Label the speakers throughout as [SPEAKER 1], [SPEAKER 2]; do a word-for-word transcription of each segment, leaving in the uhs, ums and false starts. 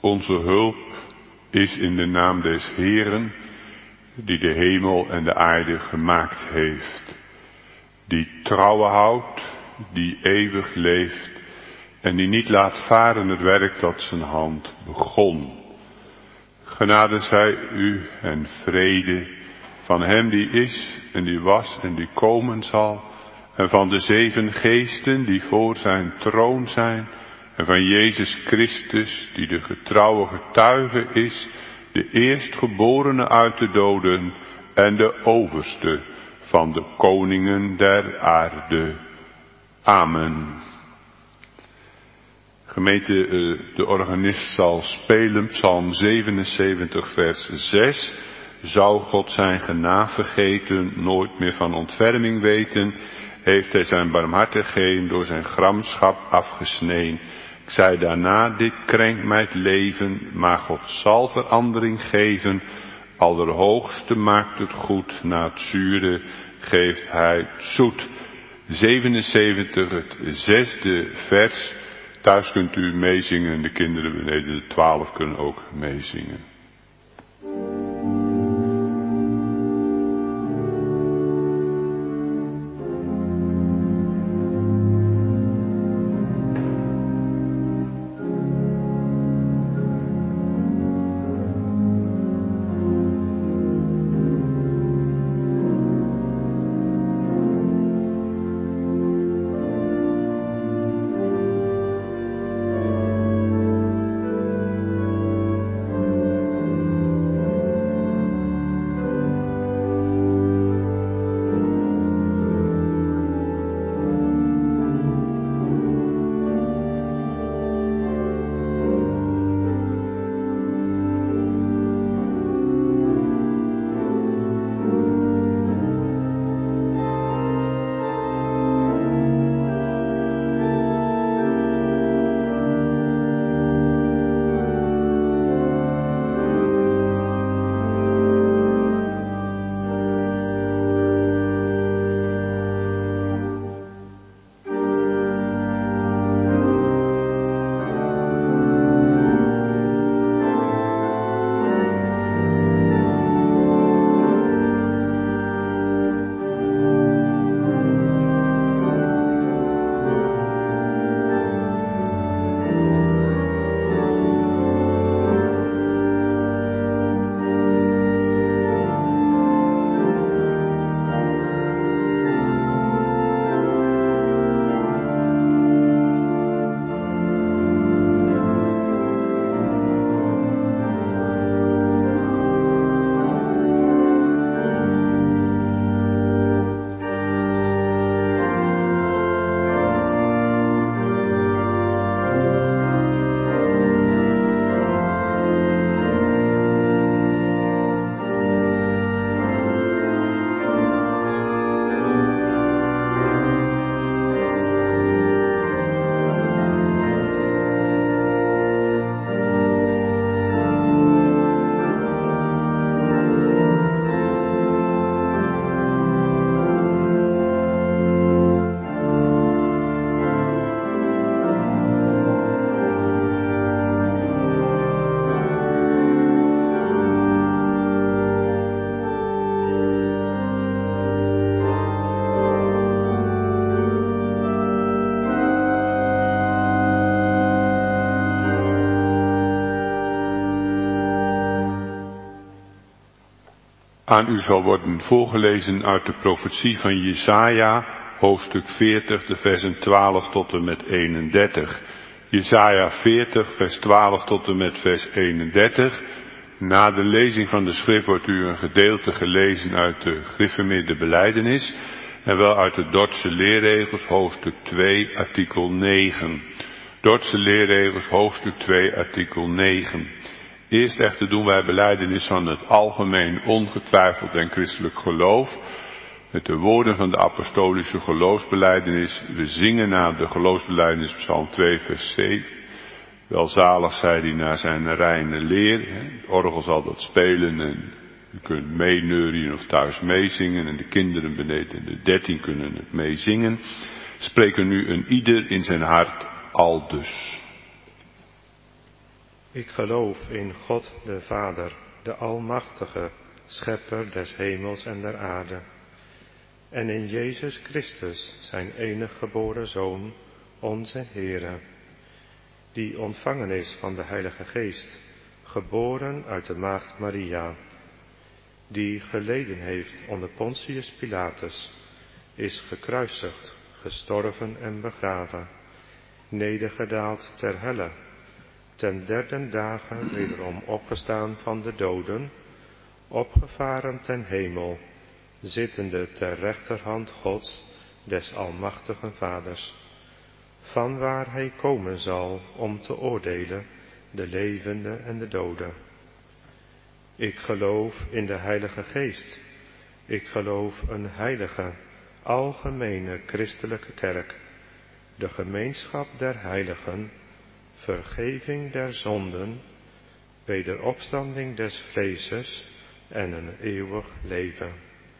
[SPEAKER 1] Onze hulp is in de naam des Heeren, die de hemel en de aarde gemaakt heeft. Die trouwen houdt, die eeuwig leeft en die niet laat varen het werk dat zijn hand begon. Genade zij u en vrede van hem die is en die was en die komen zal, en van de zeven geesten die voor zijn troon zijn, en van Jezus Christus die de getrouwe getuige is, de eerstgeborene uit de doden en de overste van de koningen der aarde. Amen. Gemeente, de organist zal spelen Psalm zevenenzeventig vers zes. Zou God zijn genade vergeten, nooit meer van ontferming weten, heeft hij zijn barmhartigheden door zijn gramschap afgesneden. Ik zei daarna, dit krenkt mij het leven, maar God zal verandering geven. Allerhoogste maakt het goed, na het zure geeft hij het zoet. zevenenzeventig, het zesde vers. Thuis kunt u meezingen, de kinderen beneden de twaalf kunnen ook meezingen. Aan u zal worden voorgelezen uit de profetie van Jesaja, hoofdstuk veertig, de versen twaalf tot en met eenendertig. Jesaja veertig, vers twaalf tot en met vers eenendertig. Na de lezing van de schrift wordt u een gedeelte gelezen uit de gereformeerde belijdenis, en wel uit de Dordtse leerregels, hoofdstuk twee, artikel negen. Dordtse leerregels, hoofdstuk twee, artikel negen. Eerst echter doen wij belijdenis van het algemeen, ongetwijfeld en christelijk geloof, met de woorden van de apostolische geloofsbelijdenis. We zingen na de geloofsbelijdenis Psalm twee, vers zeven. Welzalig zij die naar zijn reine leer. Het orgel zal dat spelen en u kunt meeneurien of thuis meezingen, en de kinderen beneden de dertien kunnen het meezingen. Spreken nu een ieder in zijn hart aldus.
[SPEAKER 2] Ik geloof in God de Vader, de Almachtige, Schepper des hemels en der aarde, en in Jezus Christus, zijn enige geboren Zoon, onze Heere, die ontvangen is van de Heilige Geest, geboren uit de maagd Maria, die geleden heeft onder Pontius Pilatus, is gekruisigd, gestorven en begraven, nedergedaald ter helle, ten derde dagen wederom opgestaan van de doden, opgevaren ten hemel, zittende ter rechterhand Gods, des Almachtigen Vaders, vanwaar hij komen zal om te oordelen de levenden en de doden. Ik geloof in de Heilige Geest. Ik geloof een heilige, algemene christelijke kerk, de gemeenschap der heiligen, vergeving der zonden, wederopstanding des vleeses en een eeuwig leven.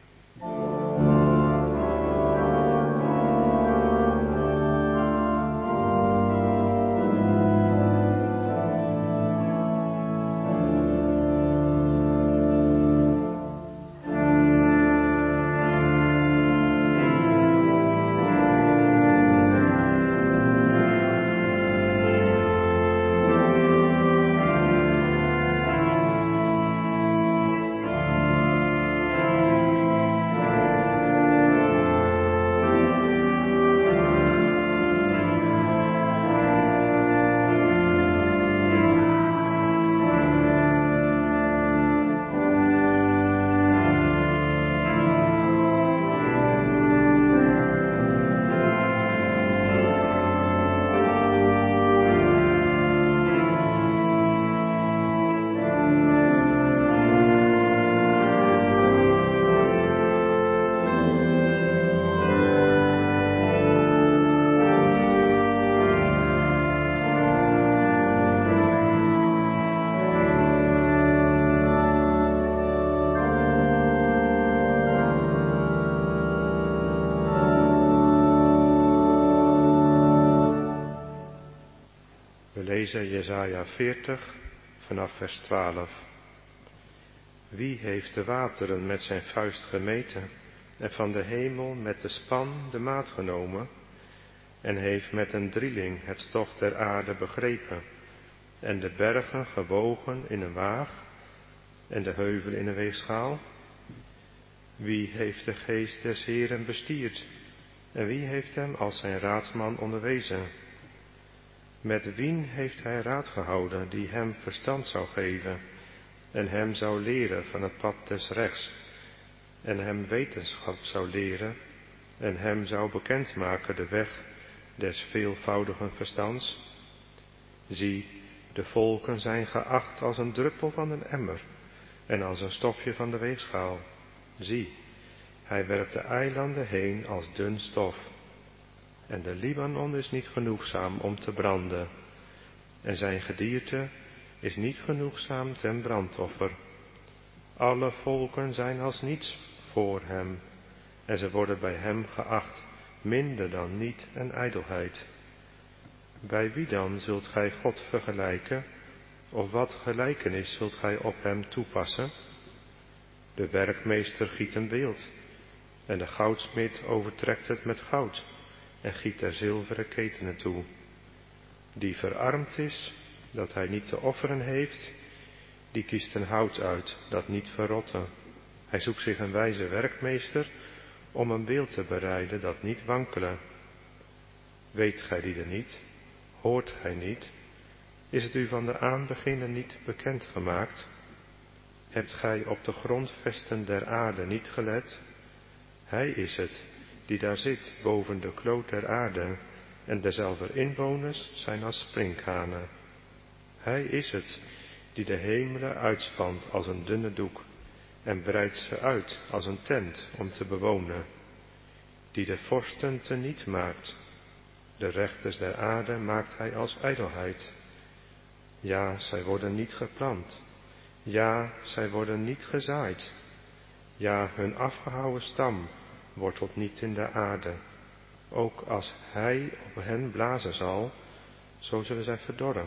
[SPEAKER 2] We lezen Jesaja veertig vanaf vers twaalf. Wie heeft de wateren met zijn vuist gemeten en van de hemel met de span de maat genomen en heeft met een drieling het stof der aarde begrepen en de bergen gewogen in een waag en de heuvelen in een weegschaal? Wie heeft de geest des Heeren bestierd en wie heeft hem als zijn raadsman onderwezen? Met wien heeft hij raad gehouden die hem verstand zou geven en hem zou leren van het pad des rechts en hem wetenschap zou leren en hem zou bekendmaken de weg des veelvoudigen verstands? Zie, de volken zijn geacht als een druppel van een emmer en als een stofje van de weegschaal. Zie, hij werpt de eilanden heen als dun stof. En de Libanon is niet genoegzaam om te branden, en zijn gedierte is niet genoegzaam ten brandoffer. Alle volken zijn als niets voor hem, en ze worden bij hem geacht minder dan niet en ijdelheid. Bij wie dan zult gij God vergelijken, of wat gelijkenis zult gij op hem toepassen? De werkmeester giet een beeld, en de goudsmid overtrekt het met goud, en giet er zilveren ketenen toe. Die verarmd is, dat hij niet te offeren heeft, die kiest een hout uit, dat niet verrotte. Hij zoekt zich een wijze werkmeester, om een beeld te bereiden, dat niet wankele. Weet gij die er niet? Hoort gij niet? Is het u van de aanbeginnen niet bekend gemaakt? Hebt gij op de grondvesten der aarde niet gelet? Hij is het, die daar zit boven de kloot der aarde, en derzelver inwoners zijn als sprinkhanen. Hij is het, die de hemelen uitspant als een dunne doek, en breidt ze uit als een tent om te bewonen, die de vorsten teniet maakt. De rechters der aarde maakt hij als ijdelheid. Ja, zij worden niet geplant. Ja, zij worden niet gezaaid. Ja, hun afgehouwen stam wortelt niet in de aarde. Ook als hij op hen blazen zal, zo zullen zij verdorren.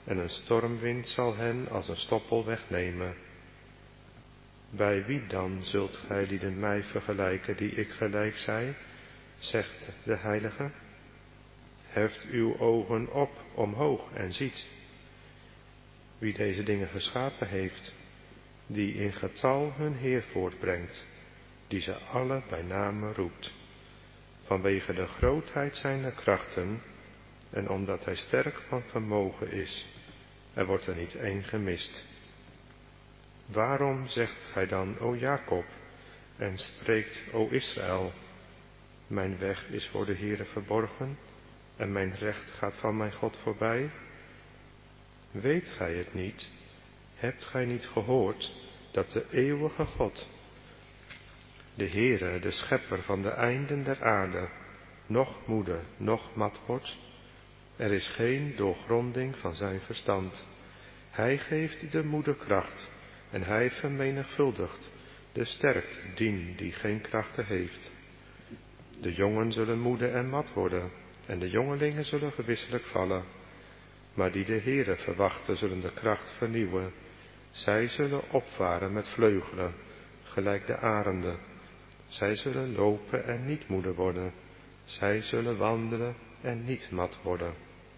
[SPEAKER 2] en een stormwind zal hen als een stoppel wegnemen. Bij wie dan zult gij lieden mij vergelijken die ik gelijk zij, zegt de Heilige? Heft uw ogen op omhoog en ziet. Wie deze dingen geschapen heeft, die in getal hun Heer voortbrengt, die ze alle bij name roept, vanwege de grootheid zijner krachten en omdat hij sterk van vermogen is, er wordt er niet één gemist. Waarom zegt gij dan, o Jacob, en spreekt, o Israël, mijn weg is voor de Heere verborgen en mijn recht gaat van mijn God voorbij? Weet gij het niet? Hebt gij niet gehoord dat de eeuwige God, de Heere, de schepper van de einden der aarde, noch moede, noch mat wordt? Er is geen doorgronding van zijn verstand. Hij geeft de moede kracht en hij vermenigvuldigt de sterkte dien die geen krachten heeft. De jongen zullen moede en mat worden en de jongelingen zullen gewisselijk vallen. Maar die de Heere verwachten zullen de kracht vernieuwen. Zij zullen opvaren met vleugelen, gelijk de arenden. Zij zullen lopen en niet moede worden. Zij zullen wandelen en niet mat worden.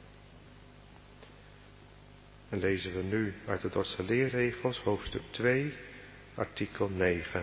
[SPEAKER 2] En lezen we nu uit de Dordtse leerregels, hoofdstuk twee, artikel negen.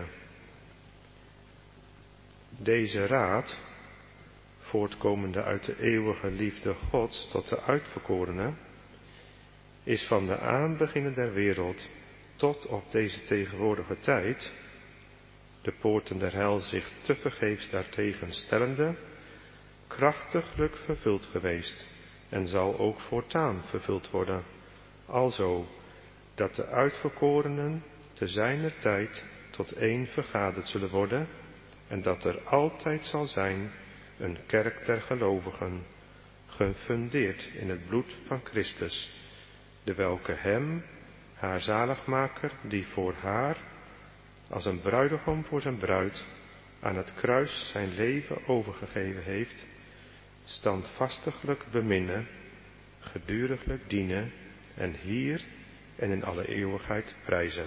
[SPEAKER 2] Deze raad, voortkomende uit de eeuwige liefde Gods tot de uitverkorenen, is van de aanbeginnen der wereld tot op deze tegenwoordige tijd, de poorten der hel zich tevergeefs daartegen stellende, krachtiglijk vervuld geweest en zal ook voortaan vervuld worden, alzo dat de uitverkorenen te zijner tijd tot één vergaderd zullen worden en dat er altijd zal zijn een kerk der gelovigen, gefundeerd in het bloed van Christus, de welke hem, haar zaligmaker, die voor haar, als een bruidegom voor zijn bruid, aan het kruis zijn leven overgegeven heeft, standvastiglijk beminnen, geduriglijk dienen en hier en in alle eeuwigheid prijzen.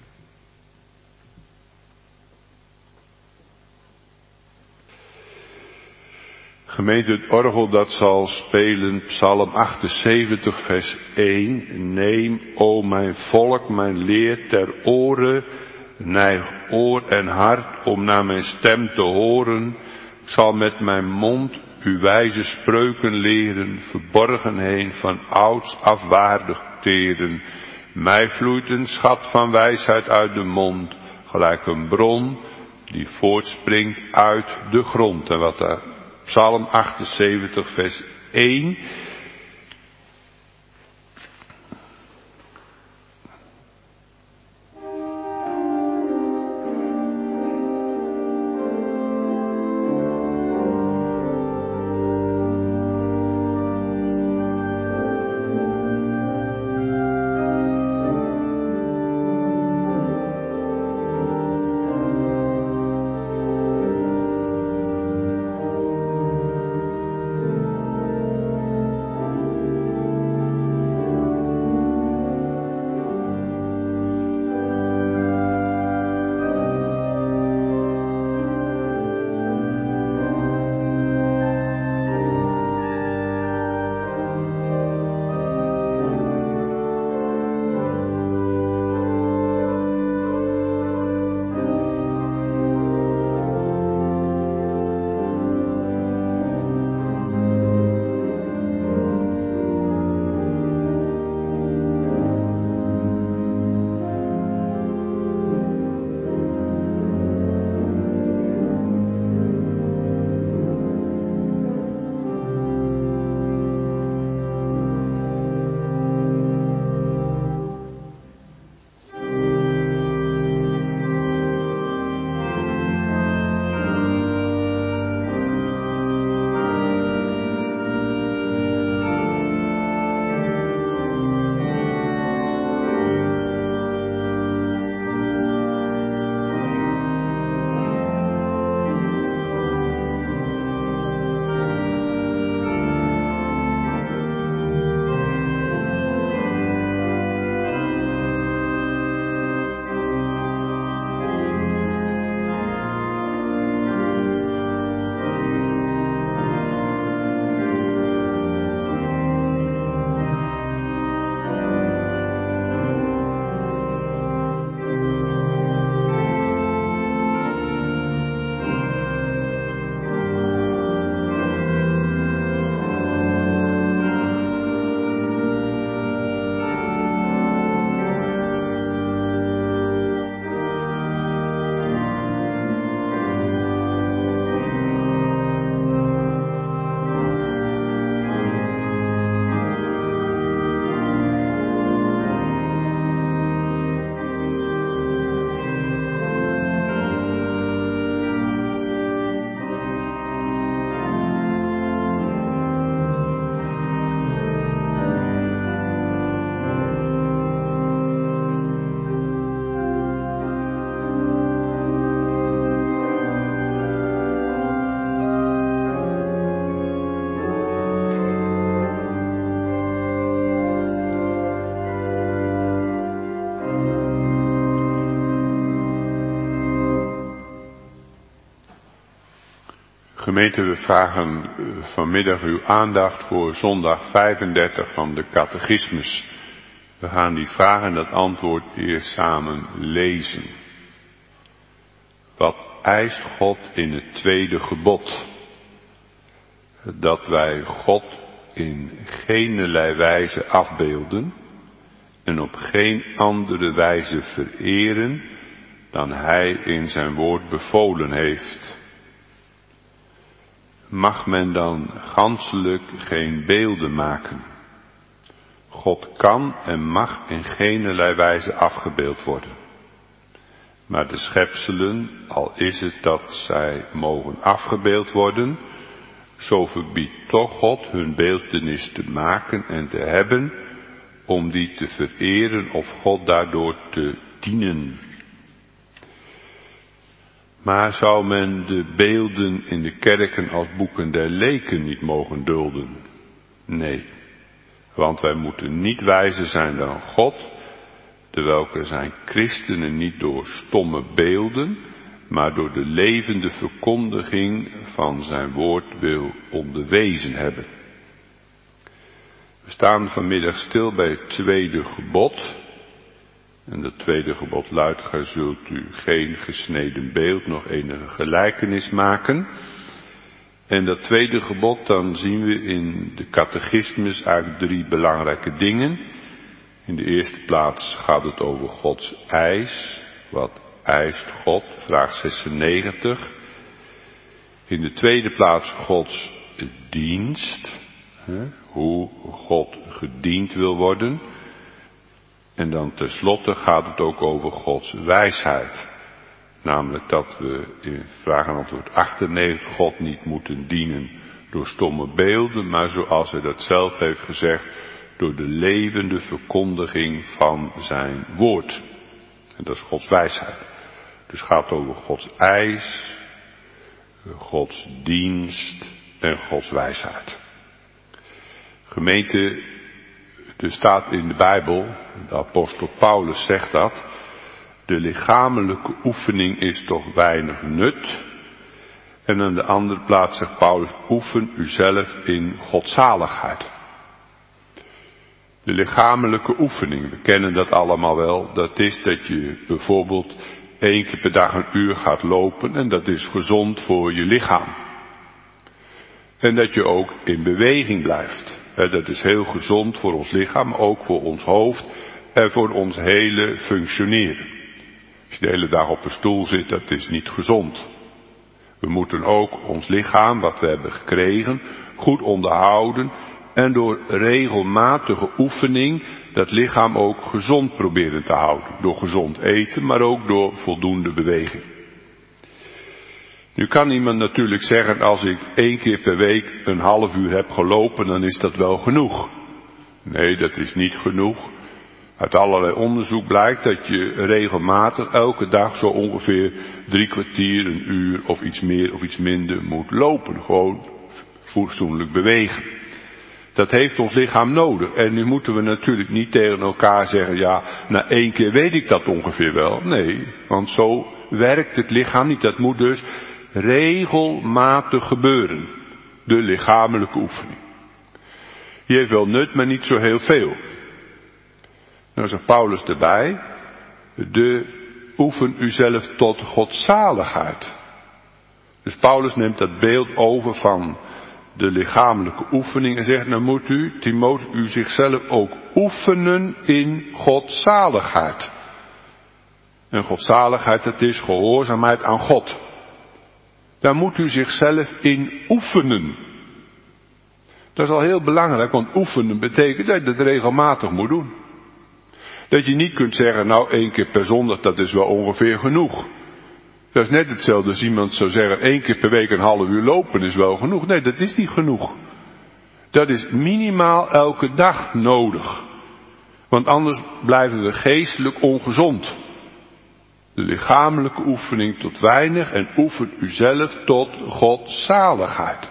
[SPEAKER 1] Gemeente, het orgel dat zal spelen, Psalm achtenzeventig, vers één. Neem, o mijn volk, mijn leer ter oren, neig oor en hart om naar mijn stem te horen. Ik zal met mijn mond uw wijze spreuken leren, verborgen heen van ouds afwaardig teren. Mij vloeit een schat van wijsheid uit de mond, gelijk een bron die voortspringt uit de grond. En wat daar Psalm achtenzeventig, vers één. Gemeente, we vragen vanmiddag uw aandacht voor zondag vijfendertig van de catechismus. We gaan die vraag en dat antwoord eerst samen lezen. Wat eist God in het tweede gebod? Dat wij God in geenerlei wijze afbeelden en op geen andere wijze vereren dan Hij in zijn woord bevolen heeft. Mag men dan ganschelijk geen beelden maken? God kan en mag in geenerlei wijze afgebeeld worden. Maar de schepselen, al is het dat zij mogen afgebeeld worden, zo verbiedt toch God hun beeltenis te maken en te hebben, om die te vereren of God daardoor te dienen. Maar zou men de beelden in de kerken als boeken der leken niet mogen dulden? Nee, want wij moeten niet wijzer zijn dan God, terwelke zijn christenen niet door stomme beelden, maar door de levende verkondiging van zijn woord wil onderwezen hebben. We staan vanmiddag stil bij het tweede gebod. En dat tweede gebod luidt, gij zult u geen gesneden beeld, nog enige gelijkenis maken. En dat tweede gebod, dan zien we in de catechismus eigenlijk drie belangrijke dingen. In de eerste plaats gaat het over Gods eis. Wat eist God? Vraag zesennegentig. In de tweede plaats Gods dienst. Hoe God gediend wil worden. En dan tenslotte gaat het ook over Gods wijsheid. Namelijk dat we in vraag en antwoord achtennegentig God niet moeten dienen door stomme beelden, maar zoals hij dat zelf heeft gezegd, door de levende verkondiging van zijn woord. En dat is Gods wijsheid. Dus het gaat over Gods eis, Gods dienst en Gods wijsheid. Gemeente, er staat in de Bijbel, de apostel Paulus zegt dat, de lichamelijke oefening is toch weinig nut. En aan de andere plaats zegt Paulus, oefen uzelf in godzaligheid. De lichamelijke oefening, we kennen dat allemaal wel, dat is dat je bijvoorbeeld één keer per dag een uur gaat lopen en dat is gezond voor je lichaam. En dat je ook in beweging blijft. Dat is heel gezond voor ons lichaam, maar ook voor ons hoofd en voor ons hele functioneren. Als je de hele dag op een stoel zit, dat is niet gezond. We moeten ook ons lichaam, wat we hebben gekregen, goed onderhouden en door regelmatige oefening dat lichaam ook gezond proberen te houden. Door gezond eten, maar ook door voldoende beweging. Nu kan iemand natuurlijk zeggen, als ik één keer per week een half uur heb gelopen, dan is dat wel genoeg. Nee, dat is niet genoeg. Uit allerlei onderzoek blijkt dat je regelmatig elke dag zo ongeveer drie kwartier, een uur of iets meer of iets minder moet lopen. Gewoon fatsoenlijk bewegen. Dat heeft ons lichaam nodig. En nu moeten we natuurlijk niet tegen elkaar zeggen, ja, na één keer weet ik dat ongeveer wel. Nee, want zo werkt het lichaam niet. Dat moet dus regelmatig gebeuren. De lichamelijke oefening. Die heeft wel nut, maar niet zo heel veel. Nou zegt Paulus erbij, de oefen uzelf tot godzaligheid. Dus Paulus neemt dat beeld over van de lichamelijke oefening en zegt, nou moet u, Timotheus, u zichzelf ook oefenen in godzaligheid. En godzaligheid, dat is gehoorzaamheid aan God. Daar moet u zichzelf in oefenen. Dat is al heel belangrijk, want oefenen betekent dat je het regelmatig moet doen. Dat je niet kunt zeggen, nou één keer per zondag, dat is wel ongeveer genoeg. Dat is net hetzelfde als iemand zou zeggen, één keer per week een half uur lopen is wel genoeg. Nee, dat is niet genoeg. Dat is minimaal elke dag nodig. Want anders blijven we geestelijk ongezond. De lichamelijke oefening tot weinig en oefen uzelf tot godzaligheid.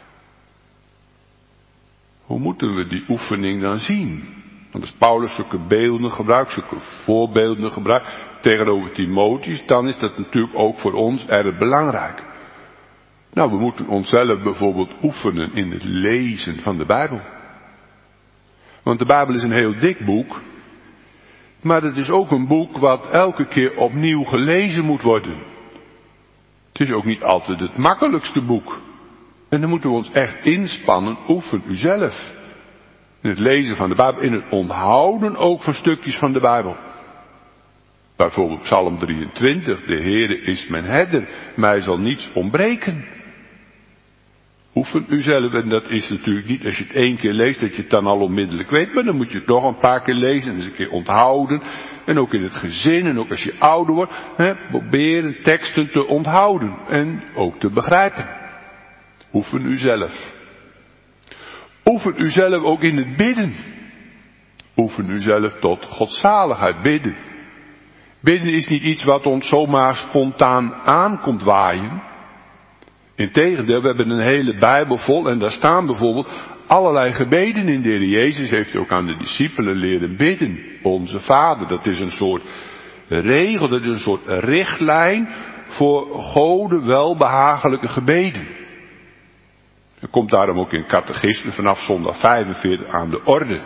[SPEAKER 1] Hoe moeten we die oefening dan zien? Want als Paulus zulke beelden gebruikt, zulke voorbeelden gebruikt tegenover Timotheus, dan is dat natuurlijk ook voor ons erg belangrijk. Nou, we moeten onszelf bijvoorbeeld oefenen in het lezen van de Bijbel. Want de Bijbel is een heel dik boek. Maar het is ook een boek wat elke keer opnieuw gelezen moet worden. Het is ook niet altijd het makkelijkste boek. En dan moeten we ons echt inspannen. Oefen u zelf. In het lezen van de Bijbel. In het onthouden ook van stukjes van de Bijbel. Bijvoorbeeld Psalm drieëntwintig. De Heere is mijn herder. Mij zal niets ontbreken. Oefen u zelf. En dat is natuurlijk niet als je het één keer leest dat je het dan al onmiddellijk weet. Maar dan moet je het nog een paar keer lezen. En eens een keer onthouden. En ook in het gezin. En ook als je ouder wordt. Hè, proberen teksten te onthouden. En ook te begrijpen. Oefen u zelf. Oefen u zelf ook in het bidden. Oefen u zelf tot godzaligheid bidden. Bidden is niet iets wat ons zomaar spontaan aankomt waaien. Integendeel, we hebben een hele Bijbel vol en daar staan bijvoorbeeld allerlei gebeden in. De Heer Jezus heeft ook aan de discipelen leren bidden. Onze Vader, dat is een soort regel, dat is een soort richtlijn voor Gode welbehagelijke gebeden. Dat komt daarom ook in catechisme vanaf zondag vijfenveertig aan de orde.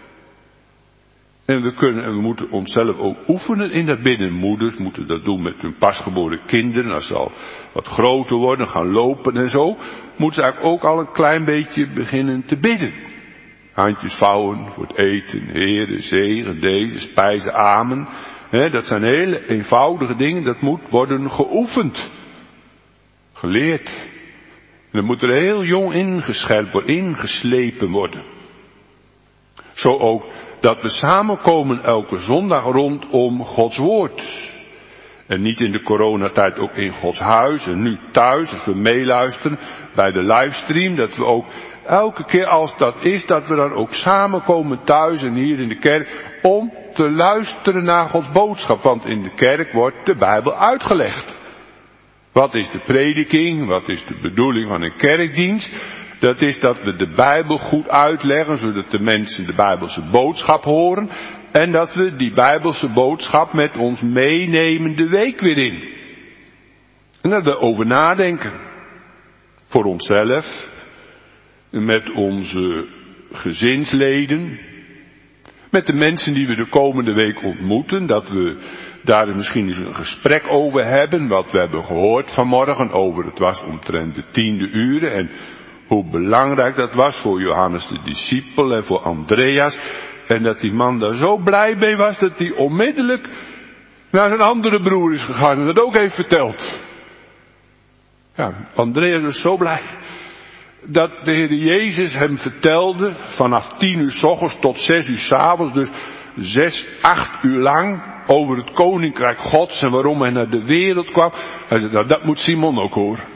[SPEAKER 1] En we kunnen en we moeten onszelf ook oefenen in dat bidden. Moeders moeten dat doen met hun pasgeboren kinderen. Als ze al wat groter worden, gaan lopen en zo, moeten ze eigenlijk ook al een klein beetje beginnen te bidden. Handjes vouwen voor het eten. Heere, zegen deze, spijzen, amen. He, dat zijn hele eenvoudige dingen. Dat moet worden geoefend. Geleerd. En dat moet er heel jong ingescherpt worden, ingeslepen worden. Zo ook dat we samenkomen elke zondag rondom Gods woord. En niet in de coronatijd ook in Gods huis en nu thuis, als we meeluisteren bij de livestream. Dat we ook elke keer als dat is, dat we dan ook samenkomen thuis en hier in de kerk om te luisteren naar Gods boodschap. Want in de kerk wordt de Bijbel uitgelegd. Wat is de prediking? Wat is de bedoeling van een kerkdienst? Dat is dat we de Bijbel goed uitleggen, zodat de mensen de Bijbelse boodschap horen. En dat we die Bijbelse boodschap met ons meenemen de week weer in. En dat we over nadenken. Voor onszelf. Met onze gezinsleden. Met de mensen die we de komende week ontmoeten. Dat we daar misschien eens een gesprek over hebben. Wat we hebben gehoord vanmorgen over, het was omtrent de tiende uren. En hoe belangrijk dat was voor Johannes de discipel en voor Andreas. En dat die man daar zo blij mee was dat hij onmiddellijk naar zijn andere broer is gegaan en dat ook heeft verteld. Ja, Andreas was zo blij dat de Heer Jezus hem vertelde vanaf tien uur 's ochtends tot zes uur 's avonds, dus zes, acht uur lang over het koninkrijk Gods en waarom hij naar de wereld kwam. Hij zei, nou dat moet Simon ook horen.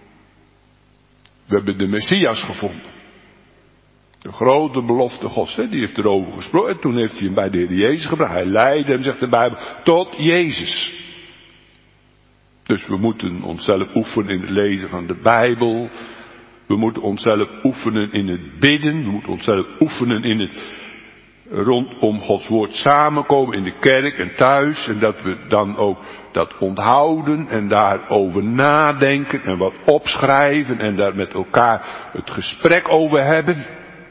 [SPEAKER 1] We hebben de Messias gevonden. De grote belofte Gods, hè, die heeft erover gesproken. En toen heeft hij hem bij de Heer Jezus gebracht. Hij leidde hem, zegt de Bijbel, tot Jezus. Dus we moeten onszelf oefenen in het lezen van de Bijbel. We moeten onszelf oefenen in het bidden. We moeten onszelf oefenen in het rondom Gods woord samenkomen in de kerk en thuis. En dat we dan ook dat onthouden en daarover nadenken en wat opschrijven en daar met elkaar het gesprek over hebben.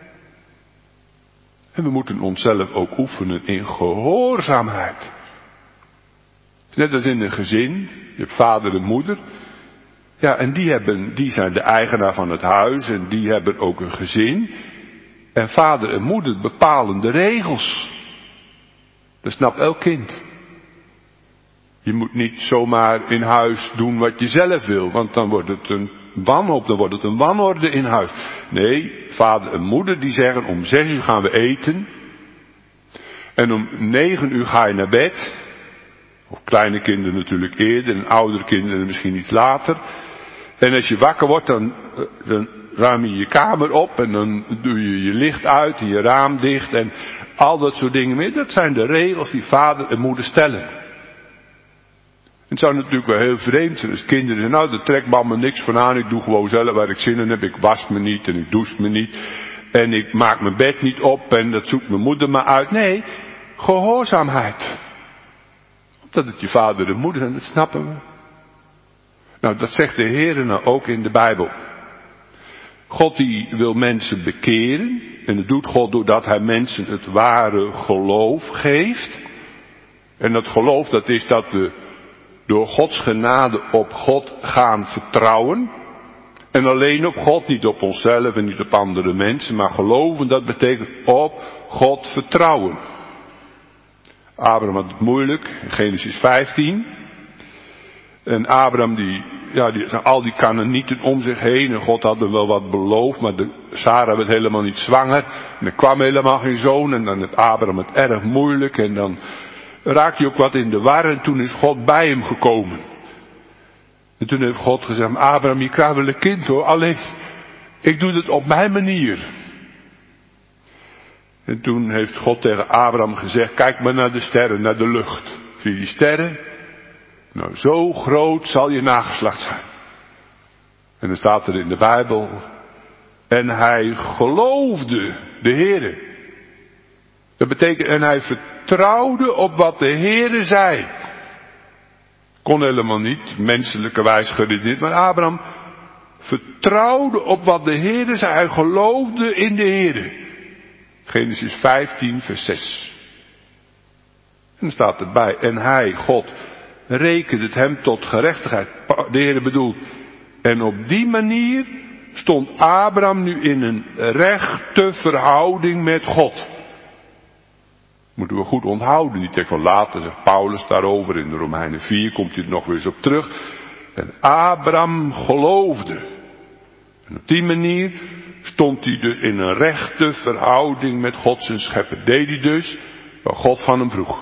[SPEAKER 1] En we moeten onszelf ook oefenen in gehoorzaamheid. Net als in een gezin, je hebt vader en moeder. Ja, en die hebben, die zijn de eigenaar van het huis en die hebben ook een gezin. En vader en moeder bepalen de regels. Dat snapt elk kind. Je moet niet zomaar in huis doen wat je zelf wil, want dan wordt het een wanhoop, dan wordt het een wanorde in huis. Nee, vader en moeder die zeggen om zes uur gaan we eten. En om negen uur ga je naar bed. Of kleine kinderen natuurlijk eerder en oudere kinderen misschien iets later. En als je wakker wordt dan, dan ruim je je kamer op en dan doe je je licht uit en je raam dicht en al dat soort dingen meer. Dat zijn de regels die vader en moeder stellen. Het zou natuurlijk wel heel vreemd zijn als kinderen zeggen, nou daar trekt mama niks van aan, ik doe gewoon zelf waar ik zin in heb, ik was me niet en ik douche me niet en ik maak mijn bed niet op en dat zoekt mijn moeder maar uit. Nee, gehoorzaamheid. Omdat het je vader en moeder zijn, dat snappen we. Nou, dat zegt de Heer nou ook in de Bijbel. God die wil mensen bekeren. En dat doet God doordat hij mensen het ware geloof geeft. En dat geloof, dat is dat we door Gods genade op God gaan vertrouwen. En alleen op God, niet op onszelf en niet op andere mensen. Maar geloven, dat betekent op God vertrouwen. Abraham had het moeilijk, in Genesis vijftien. En Abraham, die, ja, die, al die Kanaanieten om zich heen. En God had hem wel wat beloofd, maar de, Sarah werd helemaal niet zwanger. En er kwam helemaal geen zoon. En dan heeft Abraham het erg moeilijk. En dan raakt hij ook wat in de war. En toen is God bij hem gekomen. En toen heeft God gezegd, Abraham, je krijgt wel een kind hoor. Alleen, ik doe het op mijn manier. En toen heeft God tegen Abraham gezegd, kijk maar naar de sterren, naar de lucht. Zie je die sterren? Nou, zo groot zal je nageslacht zijn. En dan staat er in de Bijbel, en hij geloofde de Heere. Dat betekent, en hij vertrouwde op wat de Heere zei. Kon helemaal niet, menselijke wijs geredeneerd, maar Abraham vertrouwde op wat de Heere zei. Hij geloofde in de Heere. Genesis vijftien, vers zes. En dan staat erbij, en hij, God, rekende het hem tot gerechtigheid. De Heere bedoelt. En op die manier stond Abraham nu in een rechte verhouding met God. Moeten we goed onthouden. Die tekst van later zegt Paulus daarover. In de Romeinen vier komt hij er nog weer eens op terug. En Abraham geloofde. En op die manier stond hij dus in een rechte verhouding met God zijn schepper. Deed hij dus wat God van hem vroeg.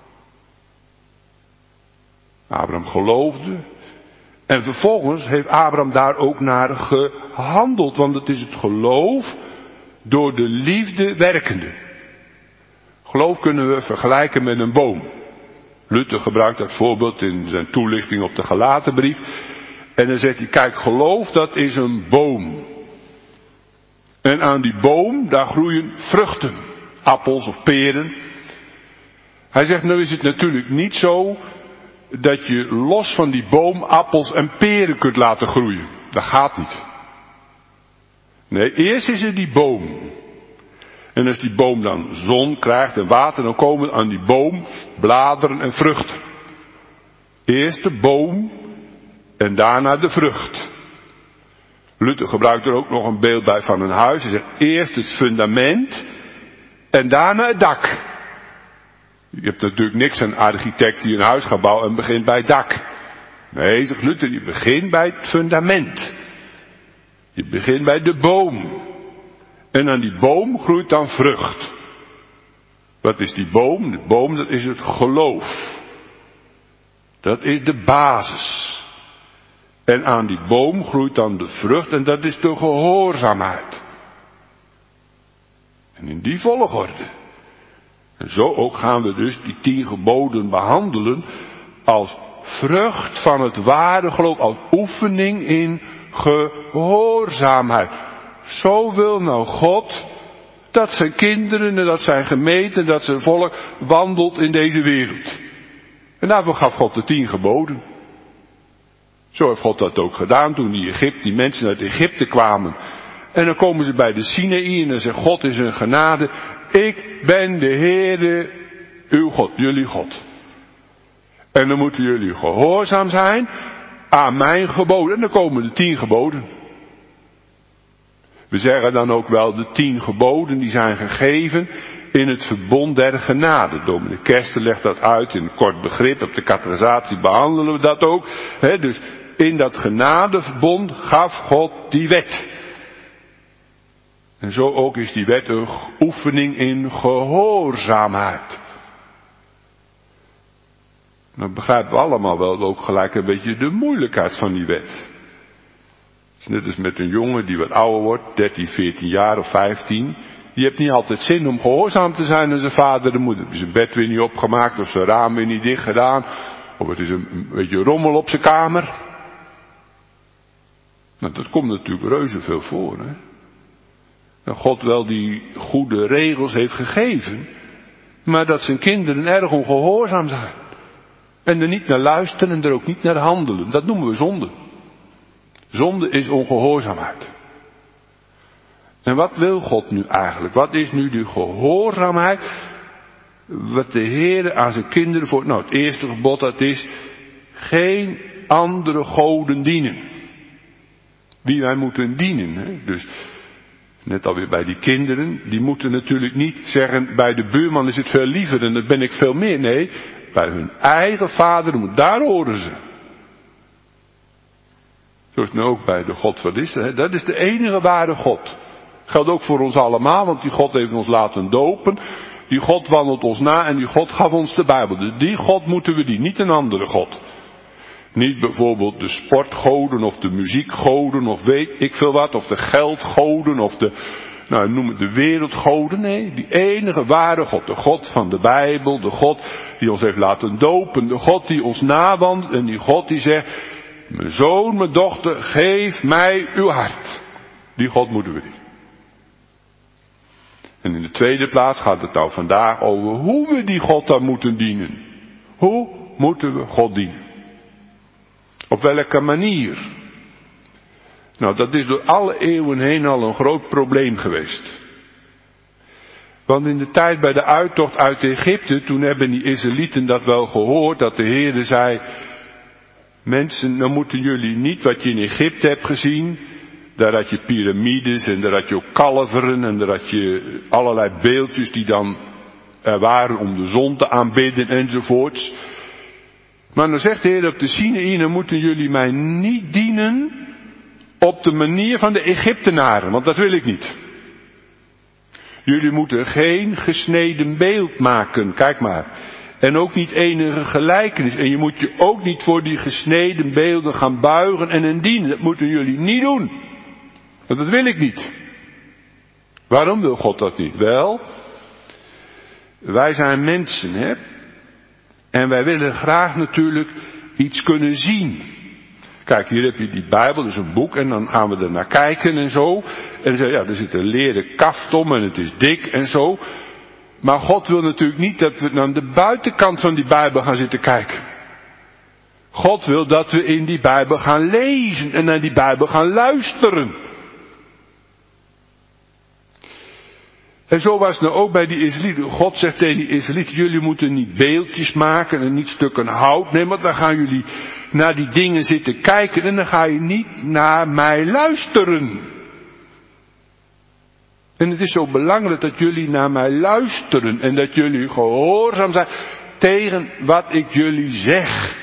[SPEAKER 1] Abraham geloofde. En vervolgens heeft Abraham daar ook naar gehandeld. Want het is het geloof door de liefde werkende. Geloof kunnen we vergelijken met een boom. Luther gebruikt dat voorbeeld in zijn toelichting op de Galatenbrief. En dan zegt hij, kijk, geloof dat is een boom. En aan die boom, daar groeien vruchten. Appels of peren. Hij zegt, nou is het natuurlijk niet zo dat je los van die boom appels en peren kunt laten groeien. Dat gaat niet. Nee, eerst is er die boom. En als die boom dan zon krijgt en water, dan komen aan die boom bladeren en vruchten. Eerst de boom en daarna de vrucht. Luther gebruikt er ook nog een beeld bij van een huis. Hij zegt eerst het fundament en daarna het dak. Je hebt natuurlijk niks aan een architect die een huis gaat bouwen en begint bij het dak. Nee, zegt Luther, je begint bij het fundament. Je begint bij de boom. En aan die boom groeit dan vrucht. Wat is die boom? De boom, dat is het geloof. Dat is de basis. En aan die boom groeit dan de vrucht en dat is de gehoorzaamheid. En in die volgorde. En zo ook gaan we dus die tien geboden behandelen als vrucht van het ware geloof, als oefening in gehoorzaamheid. Zo wil nou God dat zijn kinderen en dat zijn gemeente, dat zijn volk wandelt in deze wereld. En daarvoor gaf God de tien geboden. Zo heeft God dat ook gedaan toen die, Egypte, die mensen uit Egypte kwamen. En dan komen ze bij de Sinaï en dan zegt God in zijn genade, ik ben de Heere, uw God, jullie God. En dan moeten jullie gehoorzaam zijn aan mijn geboden. En dan komen de tien geboden. We zeggen dan ook wel de tien geboden die zijn gegeven in het verbond der genade. Dominee Kersten legt dat uit in een kort begrip. Op de catechisatie behandelen we dat ook. He, dus in dat genadeverbond gaf God die wet. En zo ook is die wet een oefening in gehoorzaamheid. Dan begrijpen we allemaal wel ook gelijk een beetje de moeilijkheid van die wet. Het is net als met een jongen die wat ouder wordt, dertien, veertien jaar of vijftien. Die heeft niet altijd zin om gehoorzaam te zijn aan zijn vader en moeder. Is zijn bed weer niet opgemaakt of zijn raam weer niet dicht gedaan. Of het is een, een beetje rommel op zijn kamer. Nou, dat komt natuurlijk reuze veel voor, hè. Dat God wel die goede regels heeft gegeven, maar dat zijn kinderen erg ongehoorzaam zijn. En er niet naar luisteren en er ook niet naar handelen. Dat noemen we zonde. Zonde is ongehoorzaamheid. En wat wil God nu eigenlijk? Wat is nu de gehoorzaamheid? Wat de Heer aan zijn kinderen voor... Nou, het eerste gebod dat is... geen andere goden dienen. Wie wij moeten dienen. Hè? Dus... Net alweer bij die kinderen, die moeten natuurlijk niet zeggen, bij de buurman is het veel liever en dat ben ik veel meer. Nee, bij hun eigen vader, daar horen ze. Zo is het nu ook bij de God van Israël. Dat is de enige ware God. Geldt ook voor ons allemaal, want die God heeft ons laten dopen. Die God wandelt ons na en die God gaf ons de Bijbel. Dus die God moeten we dienen, niet een andere God. Niet bijvoorbeeld de sportgoden of de muziekgoden of weet ik veel wat. Of de geldgoden of de, nou noem het de wereldgoden. Nee, die enige ware God. De God van de Bijbel. De God die ons heeft laten dopen. De God die ons nawandelt. En die God die zegt, mijn zoon, mijn dochter, geef mij uw hart. Die God moeten we dienen. En in de tweede plaats gaat het nou vandaag over hoe we die God dan moeten dienen. Hoe moeten we God dienen? Op welke manier? Nou, dat is door alle eeuwen heen al een groot probleem geweest. Want in de tijd bij de uittocht uit Egypte, toen hebben die Israëlieten dat wel gehoord, dat de Heere zei, mensen, dan moeten jullie niet wat je in Egypte hebt gezien, daar had je piramides en daar had je ook kalveren en daar had je allerlei beeldjes die dan er waren om de zon te aanbidden enzovoorts. Maar dan zegt de Heer op de Sinaï, dan moeten jullie mij niet dienen op de manier van de Egyptenaren, want dat wil ik niet. Jullie moeten geen gesneden beeld maken, kijk maar. En ook niet enige gelijkenis. En je moet je ook niet voor die gesneden beelden gaan buigen en hen dienen. Dat moeten jullie niet doen. Want dat wil ik niet. Waarom wil God dat niet? Wel, wij zijn mensen, hè. En wij willen graag natuurlijk iets kunnen zien. Kijk, hier heb je die Bijbel, dat is een boek, en dan gaan we er naar kijken en zo. En dan zeg je, ja, er zit een leren kaft om en het is dik en zo. Maar God wil natuurlijk niet dat we naar de buitenkant van die Bijbel gaan zitten kijken. God wil dat we in die Bijbel gaan lezen en naar die Bijbel gaan luisteren. En zo was het nou ook bij die Israëlieten. God zegt tegen die Israëlieten, jullie moeten niet beeldjes maken en niet stukken hout. Nee, maar dan gaan jullie naar die dingen zitten kijken en dan ga je niet naar mij luisteren. En het is zo belangrijk dat jullie naar mij luisteren en dat jullie gehoorzaam zijn tegen wat ik jullie zeg.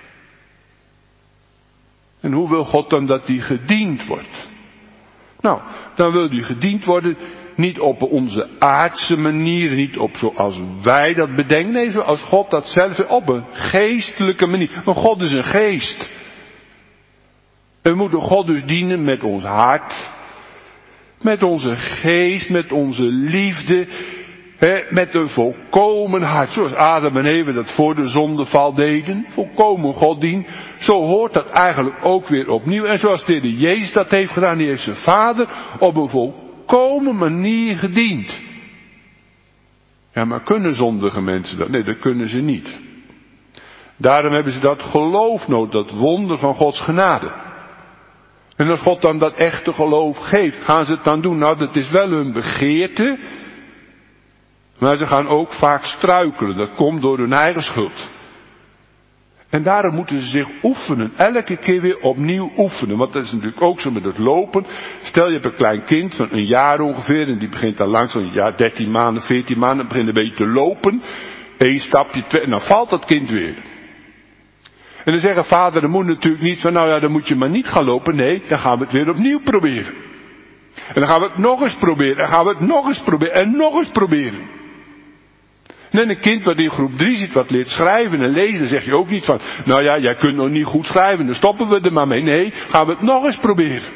[SPEAKER 1] En hoe wil God dan dat die gediend wordt? Nou, dan wil die gediend worden niet op onze aardse manier, niet op zoals wij dat bedenken. Nee, zoals God dat zelf op een geestelijke manier. Want God is een geest. En we moeten God dus dienen met ons hart, met onze geest, met onze liefde, hè, met een volkomen hart. Zoals Adam en Eva dat voor de zondeval deden. Volkomen God dien. Zo hoort dat eigenlijk ook weer opnieuw. En zoals de Heer Jezus dat heeft gedaan, die heeft zijn Vader op een volkomen manier gediend. Ja, maar kunnen zondige mensen dat? Nee, dat kunnen ze niet. Daarom hebben ze dat geloof nodig, dat wonder van Gods genade. En als God dan dat echte geloof geeft, gaan ze het dan doen? Nou, dat is wel hun begeerte. Maar ze gaan ook vaak struikelen. Dat komt door hun eigen schuld. En daarom moeten ze zich oefenen. Elke keer weer opnieuw oefenen. Want dat is natuurlijk ook zo met het lopen. Stel je hebt een klein kind van een jaar ongeveer. En die begint dan langzaam, een jaar, dertien maanden, veertien maanden. Begint een beetje te lopen. Eén stapje, twee. En dan valt dat kind weer. En dan zeggen vader en moeder natuurlijk niet van, nou ja, dan moet je maar niet gaan lopen. Nee, dan gaan we het weer opnieuw proberen. En dan gaan we het nog eens proberen. En dan gaan we het nog eens proberen. En nog eens proberen. En een kind wat in groep drie zit, wat leert schrijven en lezen, dan zeg je ook niet van, nou ja, jij kunt nog niet goed schrijven, dan stoppen we er maar mee. Nee, gaan we het nog eens proberen.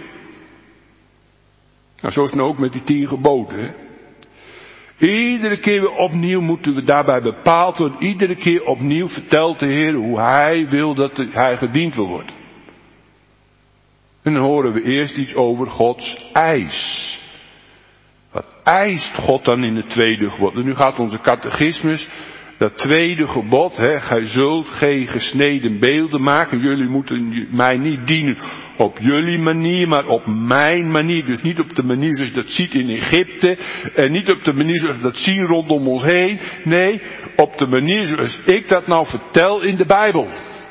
[SPEAKER 1] Nou, zo is het nou ook met die tien geboden, hè. Iedere keer weer opnieuw moeten we daarbij bepaald worden. Iedere keer opnieuw vertelt de Heer hoe Hij wil dat Hij gediend wil worden. En dan horen we eerst iets over Gods eis. Wat eist God dan in het tweede gebod? En nu gaat onze catechismus Dat tweede gebod, hè, gij zult geen gesneden beelden maken. Jullie moeten mij niet dienen op jullie manier, maar op mijn manier. Dus niet op de manier zoals je dat ziet in Egypte. En niet op de manier zoals we dat zien rondom ons heen. Nee, op de manier zoals ik dat nou vertel in de Bijbel.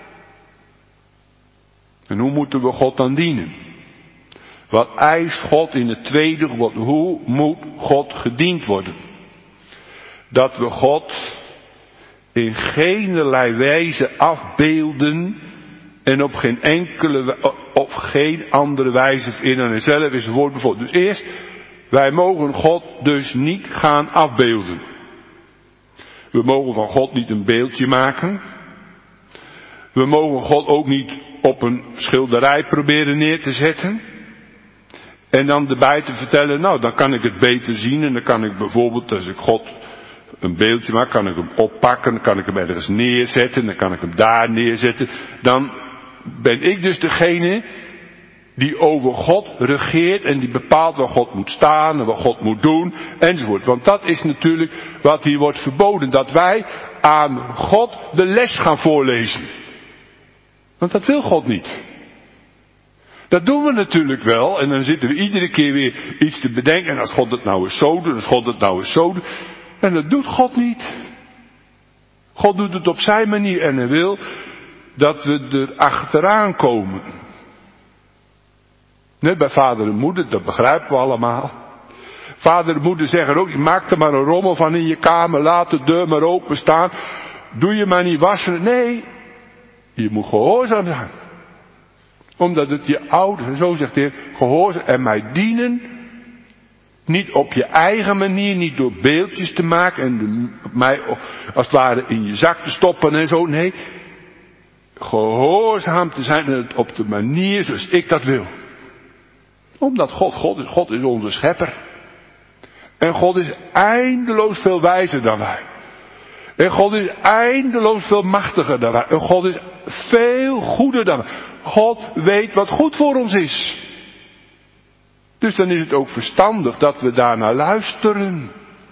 [SPEAKER 1] En hoe moeten we God dan dienen? Wat eist God in het tweede gebod? Hoe moet God gediend worden? Dat we God in geenerlei wijze afbeelden en op geen enkele of geen andere wijze in en zelf is het woord bevolen. Dus eerst, wij mogen God dus niet gaan afbeelden. We mogen van God niet een beeldje maken. We mogen God ook niet op een schilderij proberen neer te zetten. En dan erbij te vertellen, nou dan kan ik het beter zien en dan kan ik bijvoorbeeld, als ik God een beeldje maak, kan ik hem oppakken, dan kan ik hem ergens neerzetten, dan kan ik hem daar neerzetten. Dan ben ik dus degene die over God regeert en die bepaalt waar God moet staan en wat God moet doen enzovoort. Want dat is natuurlijk wat hier wordt verboden, dat wij aan God de les gaan voorlezen. Want dat wil God niet. Dat doen we natuurlijk wel en dan zitten we iedere keer weer iets te bedenken en als God het nou eens zo doet, als God het nou eens zo doet. En dat doet God niet. God doet het op zijn manier en hij wil dat we er achteraan komen. Net bij vader en moeder, dat begrijpen we allemaal. Vader en moeder zeggen ook, maak er maar een rommel van in je kamer, laat de deur maar open staan. Doe je maar niet wassen. Nee, je moet gehoorzaam zijn. Omdat het je ouders, en zo zegt de Heer, gehoorzaam en mij dienen. Niet op je eigen manier, niet door beeldjes te maken en de, mij als het ware in je zak te stoppen en zo. Nee, gehoorzaam te zijn op de manier zoals ik dat wil. Omdat God, God is, God is onze schepper. En God is eindeloos veel wijzer dan wij. En God is eindeloos veel machtiger dan wij. En God is veel goeder dan wij. God weet wat goed voor ons is. Dus dan is het ook verstandig dat we daarnaar luisteren.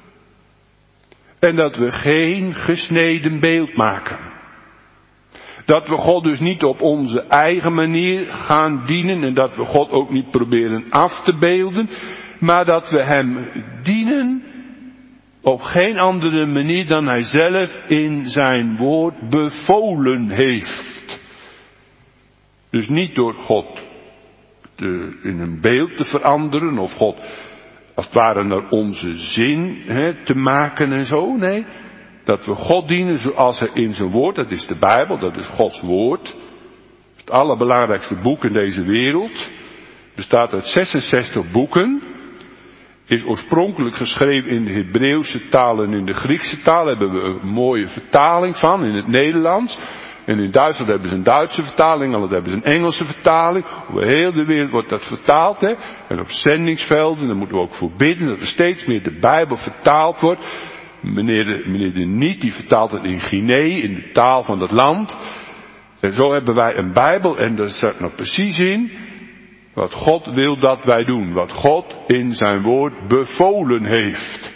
[SPEAKER 1] En dat we geen gesneden beeld maken. Dat we God dus niet op onze eigen manier gaan dienen en dat we God ook niet proberen af te beelden. Maar dat we Hem dienen op geen andere manier dan Hij zelf in zijn woord bevolen heeft. Dus niet door God te, in een beeld te veranderen of God als het ware naar onze zin he, te maken en zo. Nee, dat we God dienen zoals Hij in zijn woord, dat is de Bijbel, dat is Gods woord. Het allerbelangrijkste boek in deze wereld. Bestaat uit zesenzestig boeken. Is oorspronkelijk geschreven in de Hebreeuwse taal en in de Griekse taal. Daar hebben we een mooie vertaling van in het Nederlands. En in Duitsland hebben ze een Duitse vertaling, en hebben ze een Engelse vertaling. Over heel de wereld wordt dat vertaald. Hè? En op zendingsvelden, daar moeten we ook voor bidden, dat er steeds meer de Bijbel vertaald wordt. Meneer de, meneer de Niet, die vertaalt het in Guinea, in de taal van dat land. En zo hebben wij een Bijbel, en daar staat nou precies in wat God wil dat wij doen. Wat God in zijn woord bevolen heeft.